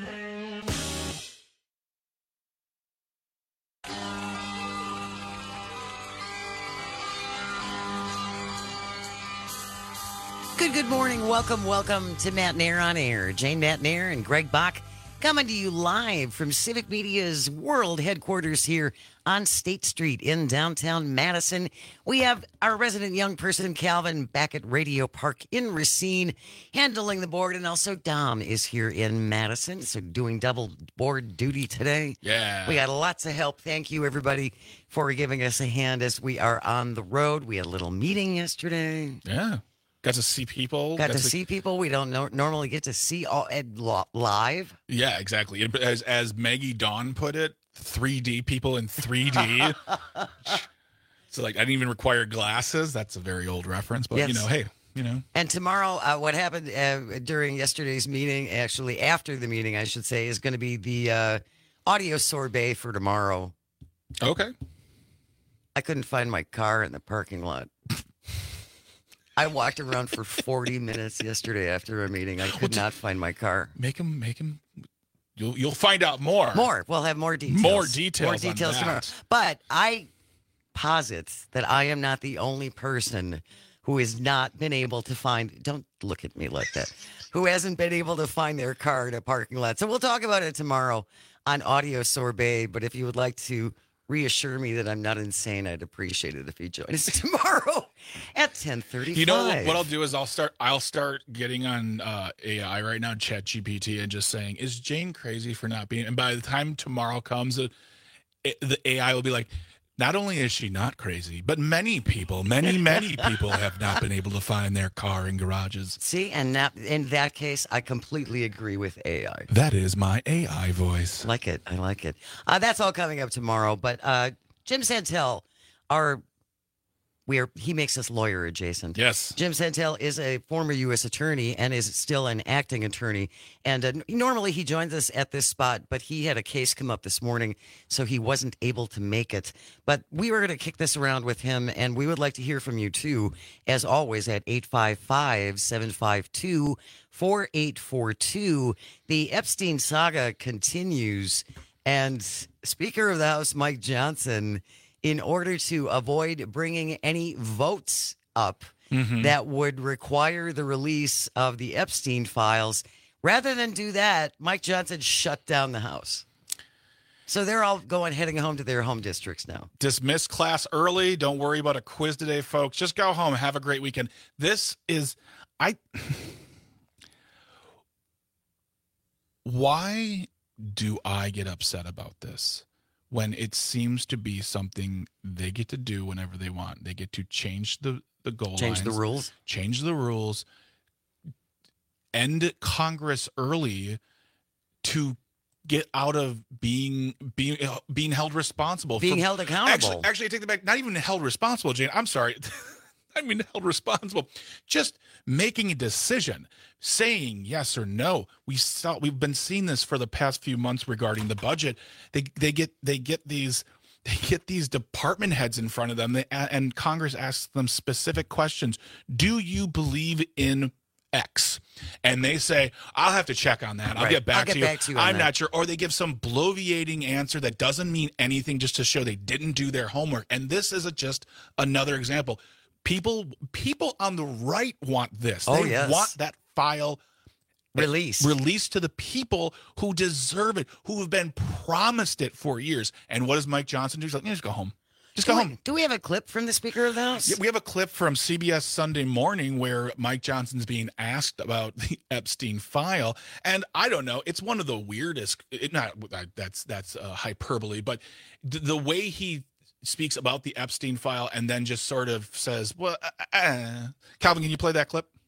Good morning. Welcome to Matt Nair on Air. Jane Matt Nair and Greg Bach coming to you live from Civic Media's world headquarters here on State Street in downtown Madison. We have our resident young person, Calvin, back at Radio Park in Racine, handling the board, and also Dom is here in Madison, so doing double board duty today. Yeah. We got lots of help. Thank you, everybody, for giving us a hand as we are on the road. We had a little meeting yesterday. Yeah. Got to see people. Got to see people we don't normally get to see all live. Yeah, exactly. As Maggie Dawn put it, 3D people in 3D. So, like, I didn't even require glasses. That's a very old reference, but, yes. Hey, And tomorrow, what happened during yesterday's meeting, actually after the meeting, I should say, is going to be the audio sorbet for tomorrow. Okay. I couldn't find my car in the parking lot. I walked around for 40 minutes yesterday after a meeting. I could not find my car. Make him. You'll find out more. We'll have more details. More details tomorrow. But I posit that I am not the only person who has not been able to find. Don't look at me like that. Who hasn't been able to find their car in a parking lot. So we'll talk about it tomorrow on Audio Sorbet. But if you would like to reassure me that I'm not insane, I'd appreciate it if you join us tomorrow at 10:35. You know what I'll do is I'll start getting on AI right now, ChatGPT, and just saying, is Jane crazy for not being? And by the time tomorrow comes, the AI will be like, not only is she not crazy, but many people have not been able to find their car in garages. See, and in that case, I completely agree with AI. That is my AI voice. I like it. That's all coming up tomorrow. But Jim Santel, he makes us lawyer adjacent. Yes. Jim Santel is a former U.S. attorney and is still an acting attorney. And normally he joins us at this spot, but he had a case come up this morning, so he wasn't able to make it. But we were going to kick this around with him, and we would like to hear from you, too, as always, at 855-752-4842. The Epstein saga continues, and Speaker of the House Mike Johnson, in order to avoid bringing any votes up that would require the release of the Epstein files, rather than do that, Mike Johnson shut down the House. So they're all heading home to their home districts now. Dismiss class early. Don't worry about a quiz today, folks. Just go home. Have a great weekend. Why do I get upset about this? When it seems to be something they get to do whenever they want. They get to change the goal lines. Change the rules. Change the rules. End Congress early to get out of being held responsible. Being held accountable. Actually, I take that back. Not even held responsible, Jane. I'm sorry. I mean, held responsible. Just making a decision, saying yes or no. We've been seeing this for the past few months regarding the budget. They get these department heads in front of them, and Congress asks them specific questions. Do you believe in X? And they say, I'll have to check on that. I'll get back to you. I'm not sure. Or they give some bloviating answer that doesn't mean anything, just to show they didn't do their homework. And this is just another example. People on the right want this. They want that file released to the people who deserve it, who have been promised it for years. And what does Mike Johnson do? He's like, just go home. Just go home. Do we have a clip from the Speaker of the House? Yeah, we have a clip from CBS Sunday Morning where Mike Johnson's being asked about the Epstein file, and I don't know. It's one of the weirdest. That's hyperbole, but the way he speaks about the Epstein file and then just sort of says, "Well, Calvin, can you play that clip?"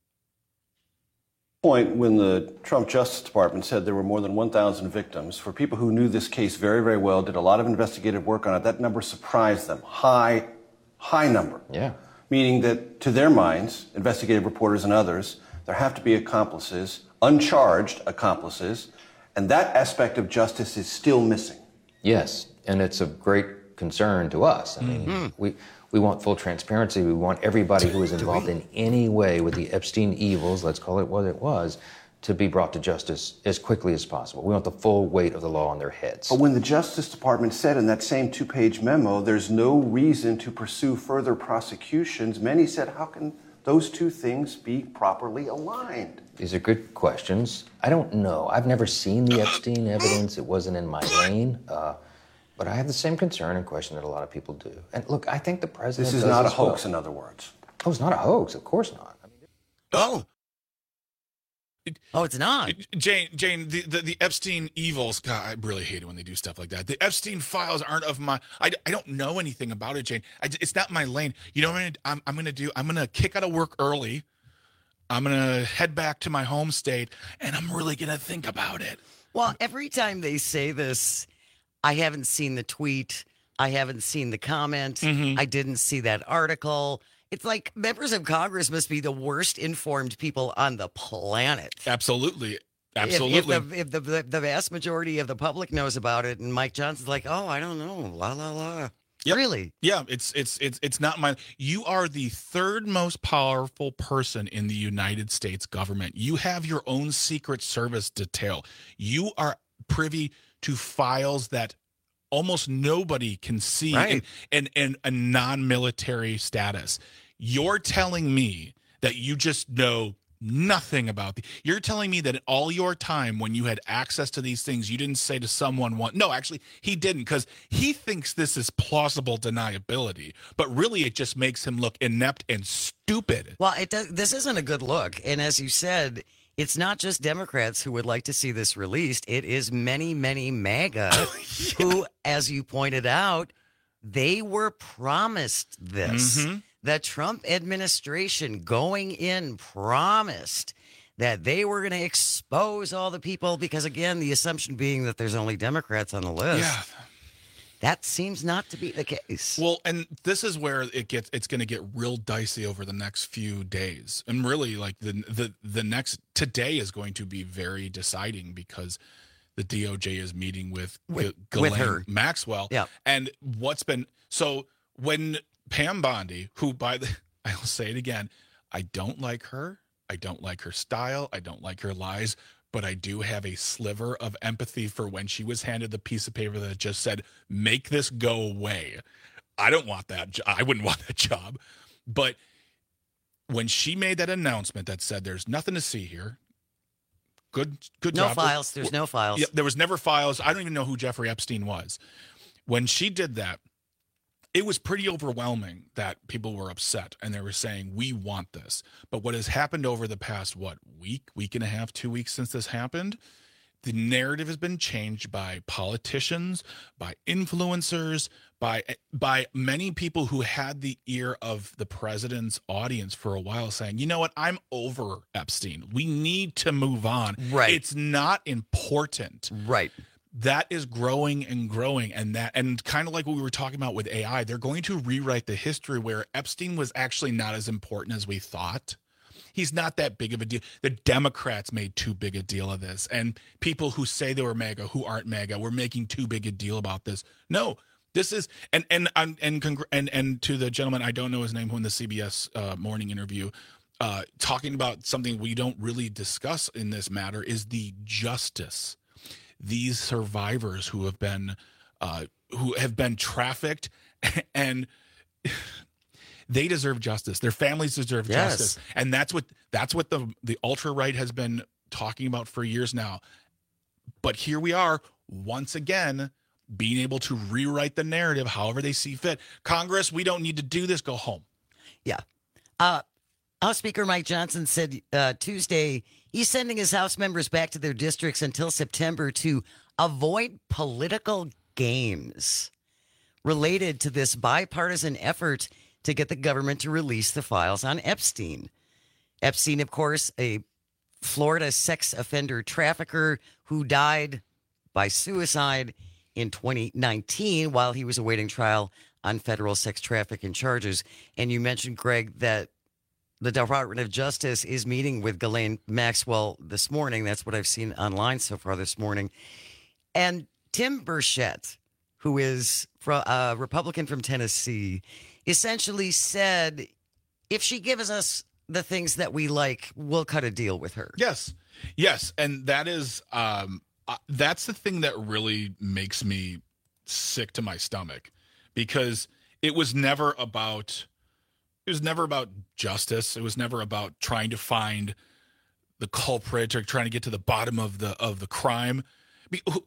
Point when the Trump Justice Department said there were more than 1,000 victims, for people who knew this case very, very well, did a lot of investigative work on it, that number surprised them. High number. Yeah. Meaning that to their minds, investigative reporters and others, there have to be accomplices, uncharged accomplices, and that aspect of justice is still missing. Yes, and it's of great concern to us. I mean, we want full transparency. We want everybody who was involved in any way with the Epstein evils, let's call it what it was, to be brought to justice as quickly as possible. We want the full weight of the law on their heads. But when the Justice Department said in that same 2-page memo, there's no reason to pursue further prosecutions, many said, how can those two things be properly aligned? These are good questions. I don't know. I've never seen the Epstein evidence. It wasn't in my lane. But I have the same concern and question that a lot of people do. And look, I think the president. This is not a hoax, in other words. Oh, it's not a hoax. Of course not. Oh, it's not. Jane, the Epstein evils, God, I really hate it when they do stuff like that. The Epstein files aren't of my, I don't know anything about it, Jane. It's not my lane. You know what I'm going to do? I'm going to kick out of work early. I'm going to head back to my home state, and I'm really going to think about it. Well, every time they say this, I haven't seen the tweet. I haven't seen the comment. I didn't see that article. It's like members of Congress must be the worst informed people on the planet. Absolutely. If the vast majority of the public knows about it, and Mike Johnson's like, oh, I don't know, la la la. Yep. Really? Yeah, it's not mine. You are the third most powerful person in the United States government. You have your own Secret Service detail. You are privy to files that almost nobody can see in a non-military status. You're telling me that you just know nothing about you're telling me that in all your time when you had access to these things, you didn't say to someone no, actually he didn't, because he thinks this is plausible deniability, but really it just makes him look inept and stupid. Well, this isn't a good look. And as you said, it's not just Democrats who would like to see this released. It is many, many MAGA who, as you pointed out, they were promised this. The Trump administration going in promised that they were going to expose all the people because, again, the assumption being that there's only Democrats on the list. Yeah. That seems not to be the case. Well, and this is where it's going to get real dicey over the next few days. And really, like the next today is going to be very deciding because the DOJ is meeting with Ghislaine Maxwell. Yeah. And when Pam Bondi, who I'll say it again, I don't like her. I don't like her style. I don't like her lies. But I do have a sliver of empathy for when she was handed the piece of paper that just said, make this go away. I don't want that. I wouldn't want that job. But when she made that announcement that said, there's nothing to see here. Good job. No files. There's no files. Yeah, there was never files. I don't even know who Jeffrey Epstein was. When she did that, it was pretty overwhelming that people were upset and they were saying, we want this. But what has happened over the past, week and a half, 2 weeks since this happened, the narrative has been changed by politicians, by influencers, by many people who had the ear of the president's audience for a while saying, you know what, I'm over Epstein. We need to move on. Right. It's not important. Right. That is growing and growing, and kind of like what we were talking about with AI, they're going to rewrite the history where Epstein was actually not as important as we thought. He's not that big of a deal. The Democrats made too big a deal of this, and people who say they were MAGA, who aren't MAGA, were making too big a deal about this. No, this is and to the gentleman, I don't know his name, who in the CBS morning interview, talking about something we don't really discuss in this matter is the justice. These survivors who have been trafficked, and they deserve justice. Their families deserve justice, and that's what the ultra right has been talking about for years now. But here we are once again. being able to rewrite the narrative however they see fit. Congress, we don't need to do this. Go home. Yeah. House Speaker Mike Johnson said Tuesday he's sending his House members back to their districts until September to avoid political games related to this bipartisan effort to get the government to release the files on Epstein. Epstein, of course, a Florida sex offender trafficker who died by suicide in 2019 while he was awaiting trial on federal sex trafficking charges. And you mentioned, Greg, that the Department of Justice is meeting with Ghislaine Maxwell this morning. That's what I've seen online so far this morning. And Tim Burchett, who is a Republican from Tennessee, essentially said, if she gives us the things that we like, we'll cut a deal with her. Yes. Yes. And that is, that's the thing that really makes me sick to my stomach, because it was never about justice. It was never about trying to find the culprit or trying to get to the bottom of the crime. I mean,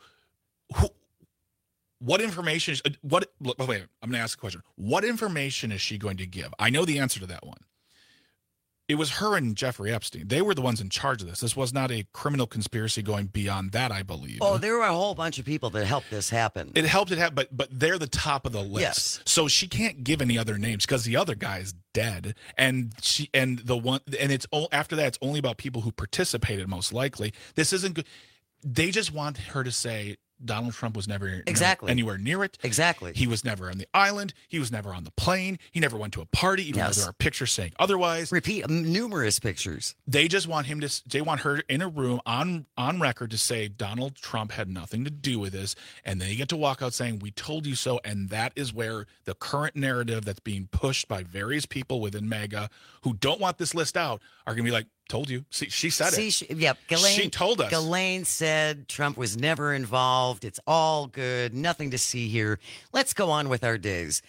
what information is, wait, I'm going to ask a question. What information is she going to give? I know the answer to that one. It was her and Jeffrey Epstein. They were the ones in charge of this. This was not a criminal conspiracy going beyond that, I believe. Oh, there were a whole bunch of people that helped this happen. It helped it happen, but they're the top of the list. Yes. So she can't give any other names because the other guy is dead, and it's all after that. It's only about people who participated, most likely. This isn't good. They just want her to say Donald Trump was never anywhere near it. Exactly. He was never on the island. He was never on the plane. He never went to a party, even though there are pictures saying otherwise. Repeat numerous pictures. They just want they want her in a room on record to say Donald Trump had nothing to do with this. And then you get to walk out saying, we told you so. And that is where the current narrative that's being pushed by various people within MAGA who don't want this list out are going to be like, told you. See, she said it. Ghislaine, she told us. Ghislaine said Trump was never involved. It's all good. Nothing to see here. Let's go on with our days.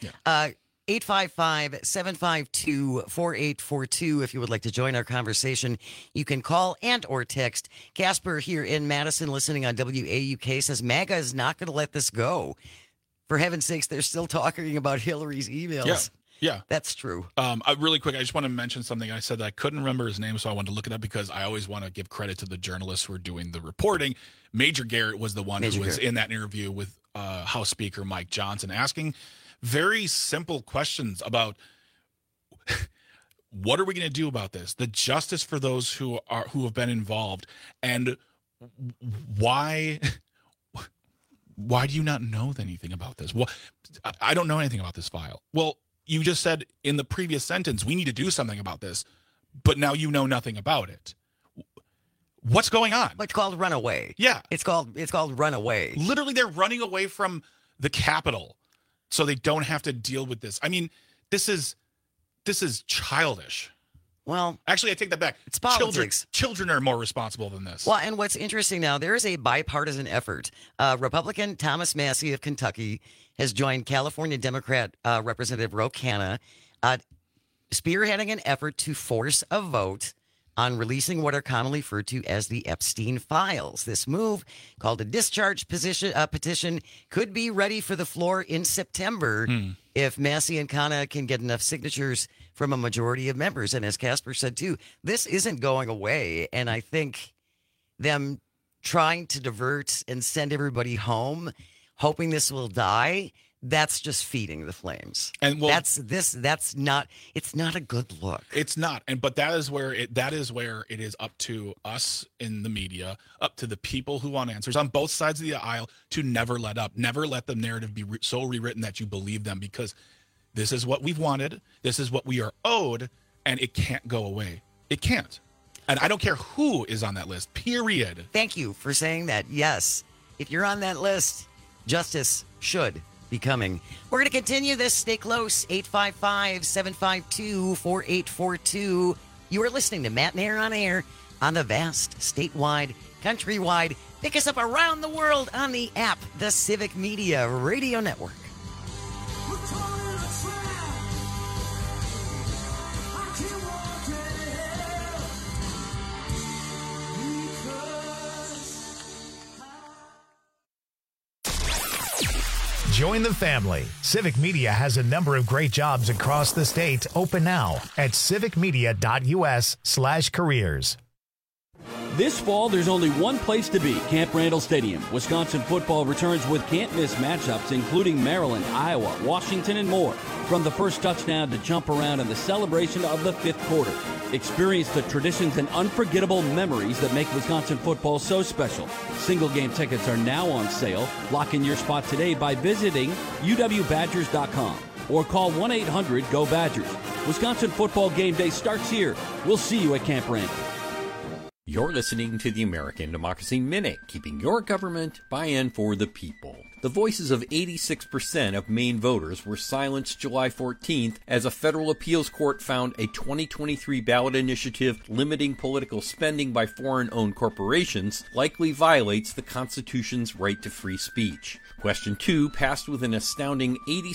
855-752-4842. If you would like to join our conversation, you can call and or text. Casper here in Madison listening on WAUK says MAGA is not going to let this go. For heaven's sakes, they're still talking about Hillary's emails. Yeah, that's true. Really quick, I just want to mention something. I said that I couldn't remember his name, so I wanted to look it up because I always want to give credit to the journalists who are doing the reporting. Major Garrett was the one who was in that interview with House Speaker Mike Johnson, asking very simple questions about what are we going to do about this, the justice for those who have been involved, and why do you not know anything about this? Well, I don't know anything about this file. Well, you just said in the previous sentence, we need to do something about this, but now you know nothing about it. What's going on? It's called runaway. Yeah. It's called runaway. Literally, they're running away from the Capitol so they don't have to deal with this. I mean, this is childish. Well, actually, I take that back. It's politics. Children are more responsible than this. Well, and what's interesting now, there is a bipartisan effort. Republican Thomas Massie of Kentucky has joined California Democrat Representative Ro Khanna, spearheading an effort to force a vote on releasing what are commonly referred to as the Epstein files. This move, called a discharge petition, could be ready for the floor in September if Massie and Khanna can get enough signatures from a majority of members. And as Casper said, too, this isn't going away. And I think them trying to divert and send everybody home, hoping this will die, that's just feeding the flames. And it's not a good look. It's not. But that is where it is up to us in the media, up to the people who want answers on both sides of the aisle to never let up, never let the narrative be so rewritten that you believe them, because this is what we've wanted. This is what we are owed, and it can't go away. It can't. And I don't care who is on that list, period. Thank you for saying that. Yes. If you're on that list, justice should be coming. We're going to continue this. Stay close. 855-752-4842. You are listening to Matt and Aaron on Air on the vast, statewide, countrywide. Pick us up around the world on the app, the Civic Media Radio Network. Join the family. Civic Media has a number of great jobs across the state open now at civicmedia.us/careers. This fall, there's only one place to be, Camp Randall Stadium. Wisconsin football returns with can't-miss matchups, including Maryland, Iowa, Washington, and more. From the first touchdown to jump around and the celebration of the fifth quarter. Experience the traditions and unforgettable memories that make Wisconsin football so special. Single-game tickets are now on sale. Lock in your spot today by visiting uwbadgers.com or call 1-800-GO-BADGERS. Wisconsin football game day starts here. We'll see you at Camp Randall. You're listening to the American Democracy Minute, keeping your government by and for the people. The voices of 86% of Maine voters were silenced July 14th as a federal appeals court found a 2023 ballot initiative limiting political spending by foreign-owned corporations likely violates the Constitution's right to free speech. Question 2 passed with an astounding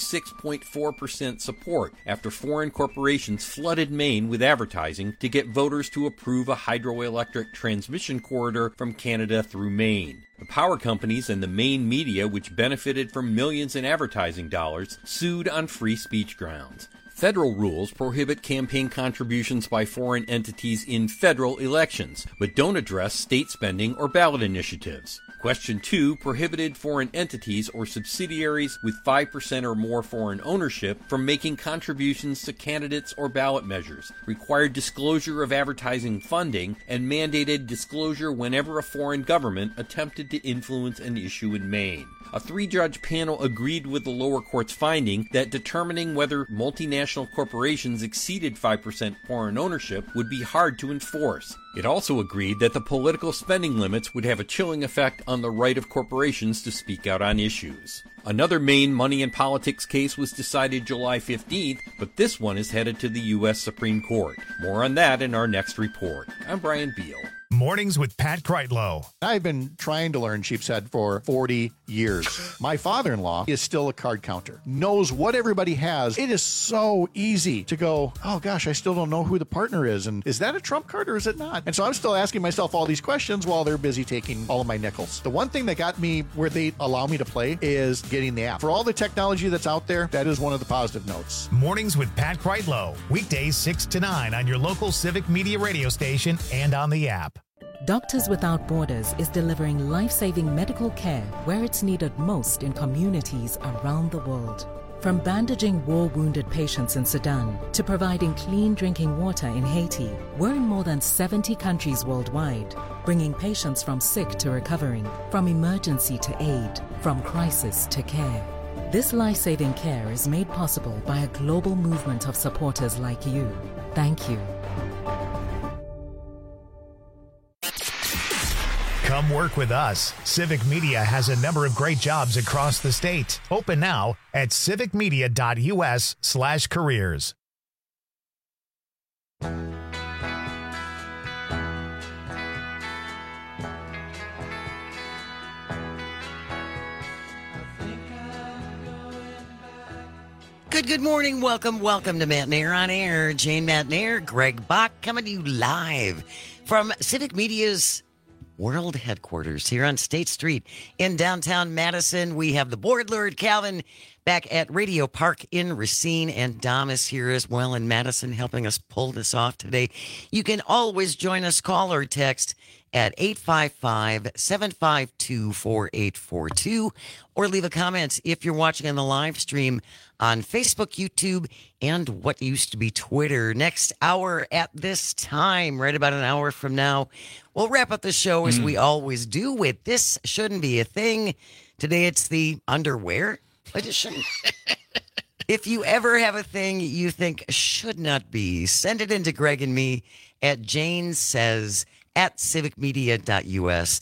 86.4% support after foreign corporations flooded Maine with advertising to get voters to approve a hydroelectric transmission corridor from Canada through Maine. The power companies and the Maine media, which benefited from millions in advertising dollars, sued on free speech grounds. Federal rules prohibit campaign contributions by foreign entities in federal elections, but don't address state spending or ballot initiatives. Question 2 prohibited foreign entities or subsidiaries with 5% or more foreign ownership from making contributions to candidates or ballot measures, required disclosure of advertising funding, and mandated disclosure whenever a foreign government attempted to influence an issue in Maine. A 3-judge panel agreed with the lower court's finding that determining whether multinational corporations exceeded 5% foreign ownership would be hard to enforce. It also agreed that the political spending limits would have a chilling effect on the right of corporations to speak out on issues. Another Maine money and politics case was decided July 15th, but this one is headed to the U.S. Supreme Court. More on that in our next report. I'm Brian Beal. Mornings with Pat Kreitlow. I've been trying to learn sheep's head for 40 years. My father-in-law is still a card counter, knows what everybody has. It is so easy to go, oh gosh, I still don't know who the partner is. And is that a trump card or is it not? And so I'm still asking myself all these questions while they're busy taking all of my nickels. The one thing that got me where they allow me to play is getting the app. For all the technology that's out there, that is one of the positive notes. Mornings with Pat Kreitlow. Weekdays 6 to 9 on your local Civic Media radio station and on the app. Doctors Without Borders is delivering life-saving medical care where it's needed most in communities around the world. From bandaging war-wounded patients in Sudan to providing clean drinking water in Haiti, we're in more than 70 countries worldwide, bringing patients from sick to recovering, from emergency to aid, from crisis to care. This life-saving care is made possible by a global movement of supporters like you. Thank you. Come work with us. Civic Media has a number of great jobs across the state. Open now at civicmedia.us/careers. Good morning. Welcome to Matt Nair on Air. Jane Matt Nair, Greg Bach coming to you live from Civic Media's world headquarters here on State Street in downtown Madison. We have the board lord Calvin back at Radio Park in Racine, and Dom is here as well in Madison helping us pull this off today. You can always join us, call or text at 855-752-4842 or leave a comment if you're watching on the live stream on Facebook, YouTube, and what used to be Twitter. Next hour at this time, right about an hour from now, we'll wrap up the show as we always do with This Shouldn't Be a Thing. Today it's the underwear edition. If you ever have a thing you think should not be, send it in to Greg and me at janesays@civicmedia.us.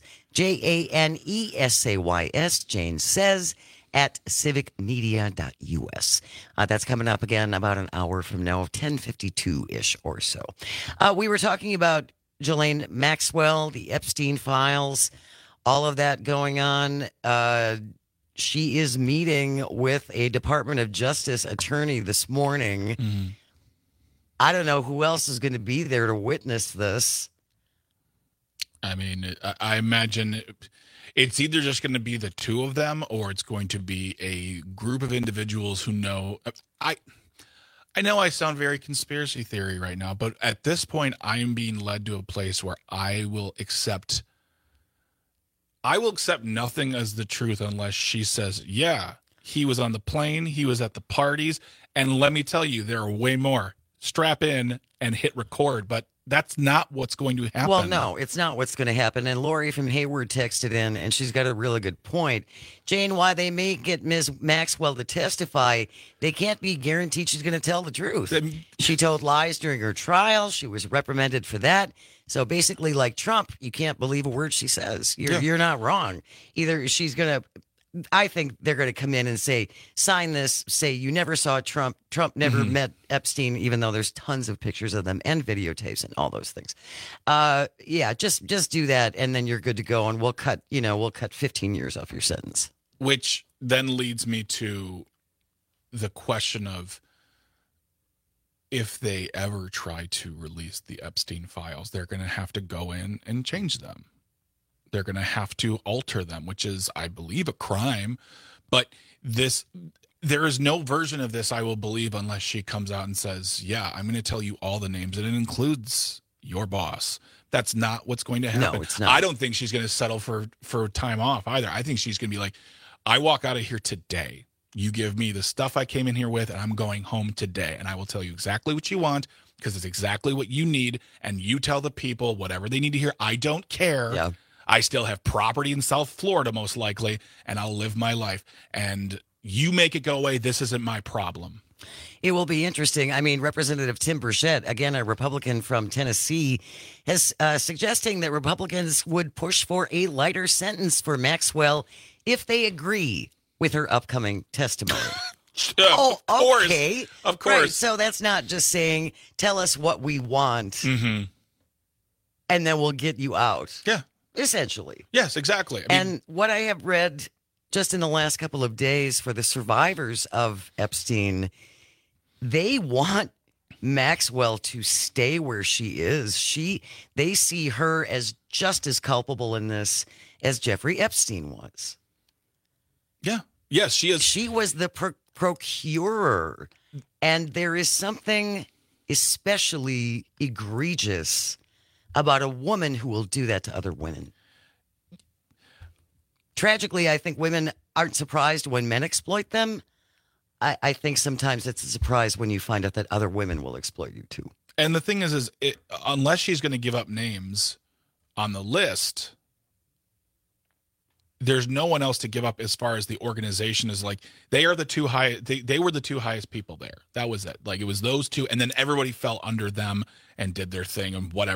JANESAYS, Jane Says, at civicmedia.us. That's coming up again about an hour from now, 10:52-ish or so. We were talking about Ghislaine Maxwell, the Epstein files, all of that going on. She is meeting with a Department of Justice attorney this morning. Mm-hmm. I don't know who else is going to be there to witness this. I mean, I imagine It's either just going to be the two of them, or it's going to be a group of individuals who know. I know I sound very conspiracy theory right now, but at this point, I am being led to a place where I will accept nothing as the truth unless she says, yeah, he was on the plane, he was at the parties, and let me tell you, there are way more. Strap in and hit record, but that's not what's going to happen. Well, no, it's not what's going to happen. And Lori from Hayward texted in, and she's got a really good point. Jane, why they may get Ms. Maxwell to testify, they can't be guaranteed she's going to tell the truth. She told lies during her trial. She was reprimanded for that. So basically, like Trump, you can't believe a word she says. You're not wrong. Either she's going to... I think they're going to come in and say, sign this, say you never saw Trump. Trump never met Epstein, even though there's tons of pictures of them and videotapes and all those things. Yeah, just do that, and then you're good to go, and we'll cut 15 years off your sentence. Which then leads me to the question of, if they ever try to release the Epstein files, they're going to have to go in and change them. They're going to have to alter them, which is, I believe, a crime. But there is no version of this I will believe unless she comes out and says, yeah, I'm going to tell you all the names, and it includes your boss. That's not what's going to happen. No, it's not. I don't think she's going to settle for time off either. I think she's going to be like, I walk out of here today. You give me the stuff I came in here with, and I'm going home today. And I will tell you exactly what you want, because it's exactly what you need. And you tell the people whatever they need to hear. I don't care. Yeah. I still have property in South Florida, most likely, and I'll live my life. And you make it go away. This isn't my problem. It will be interesting. I mean, Representative Tim Burchett, again, a Republican from Tennessee, is suggesting that Republicans would push for a lighter sentence for Maxwell if they agree with her upcoming testimony. Of course. Okay. Of course. Right, so that's not just saying, tell us what we want, and then we'll get you out. Yeah. Essentially. Yes, exactly. And what I have read just in the last couple of days for the survivors of Epstein, they want Maxwell to stay where she is. They see her as just as culpable in this as Jeffrey Epstein was. Yeah. Yes, she is. She was the procurer. And there is something especially egregious about a woman who will do that to other women. Tragically, I think women aren't surprised when men exploit them. I think sometimes it's a surprise when you find out that other women will exploit you too. And the thing is unless she's going to give up names on the list, there's no one else to give up as far as the organization is. Like, they are the two they were the two highest people there. That was it. Like, it was those two, and then everybody fell under them and did their thing and whatever.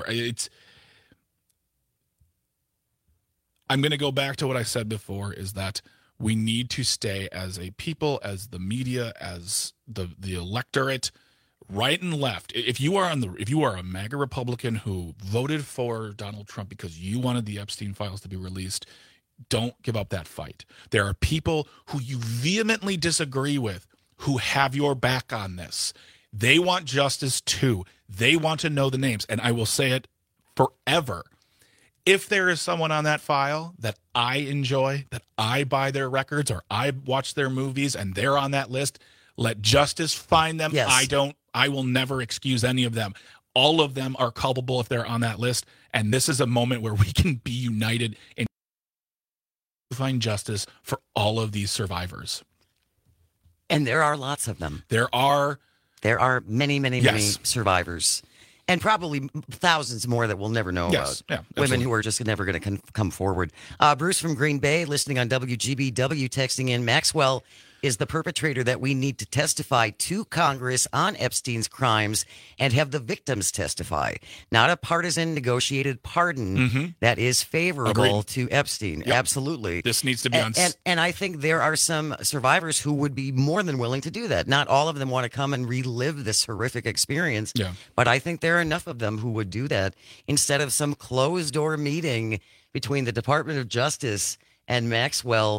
I'm going to go back to what I said before, is that we need to stay as a people, as the media, as the electorate, right and left. If you are a MAGA Republican who voted for Donald Trump because you wanted the Epstein files to be released, don't give up that fight. There are people who you vehemently disagree with who have your back on this. They want justice too. They want to know the names. And I will say it forever. If there is someone on that file that I enjoy, that I buy their records or I watch their movies and they're on that list, let justice find them. Yes. I will never excuse any of them. All of them are culpable if they're on that list. And this is a moment where we can be united in find justice for all of these survivors. And there are lots of them. There are many, many, many survivors. And probably thousands more that we'll never know about. Yeah, women who are just never going to come forward. Bruce from Green Bay, listening on WGBW, texting in, Maxwell is the perpetrator that we need to testify to Congress on Epstein's crimes and have the victims testify. Not a partisan negotiated pardon that is favorable to Epstein. Yep. Absolutely. This needs to be on. And I think there are some survivors who would be more than willing to do that. Not all of them want to come and relive this horrific experience. Yeah. But I think there are enough of them who would do that instead of some closed-door meeting between the Department of Justice and Maxwell.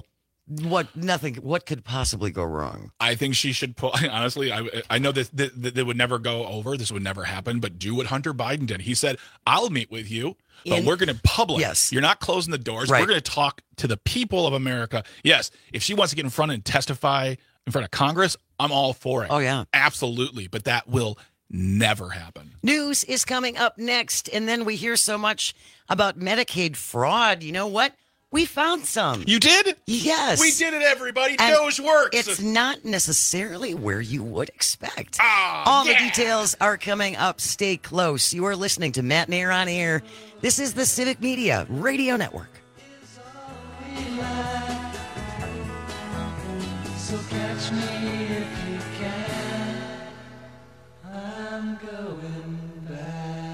What could possibly go wrong? I think she should pull. Honestly, I know that would never go over. This would never happen. But do what Hunter Biden did. He said, "I'll meet with you, but we're going to public. Yes, you're not closing the doors. Right. We're going to talk to the people of America." Yes, if she wants to get in front and testify in front of Congress, I'm all for it. Oh yeah, absolutely. But that will never happen. News is coming up next, and then we hear so much about Medicaid fraud. You know what? We found some. You did? Yes. We did it, everybody. Nose works. It's not necessarily where you would expect. All the details are coming up. Stay close. You are listening to Matt Nair on Air. This is the Civic Media Radio Network. So catch me if you can. I'm going back.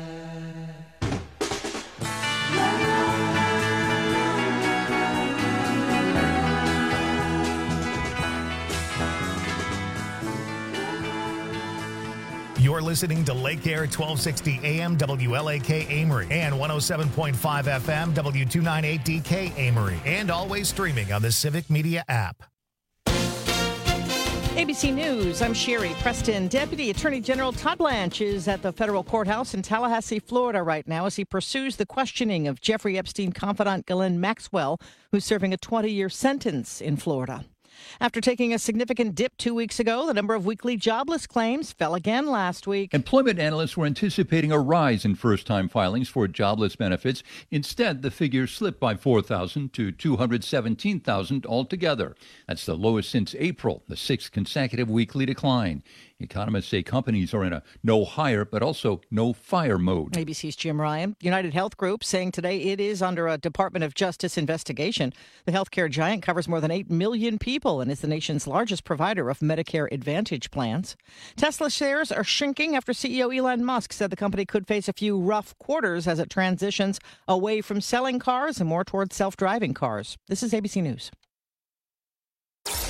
You're listening to Lake Air 1260 AM WLAK Amory and 107.5 FM W298DK Amory, and always streaming on the Civic Media app. ABC News, I'm Sherry Preston. Deputy Attorney General Todd Blanche is at the federal courthouse in Tallahassee, Florida right now as he pursues the questioning of Jeffrey Epstein confidant Ghislaine Maxwell, who's serving a 20-year sentence in Florida. After taking a significant dip 2 weeks ago, the number of weekly jobless claims fell again last week. Employment analysts were anticipating a rise in first-time filings for jobless benefits. Instead, the figure slipped by 4,000 to 217,000 altogether. That's the lowest since April, the sixth consecutive weekly decline. Economists say companies are in a no hire but also no fire mode. ABC's Jim Ryan. United Health Group saying today it is under a Department of Justice investigation. The healthcare giant covers more than 8 million people and is the nation's largest provider of Medicare Advantage plans. Tesla shares are shrinking after CEO Elon Musk said the company could face a few rough quarters as it transitions away from selling cars and more towards self-driving cars. This is ABC News.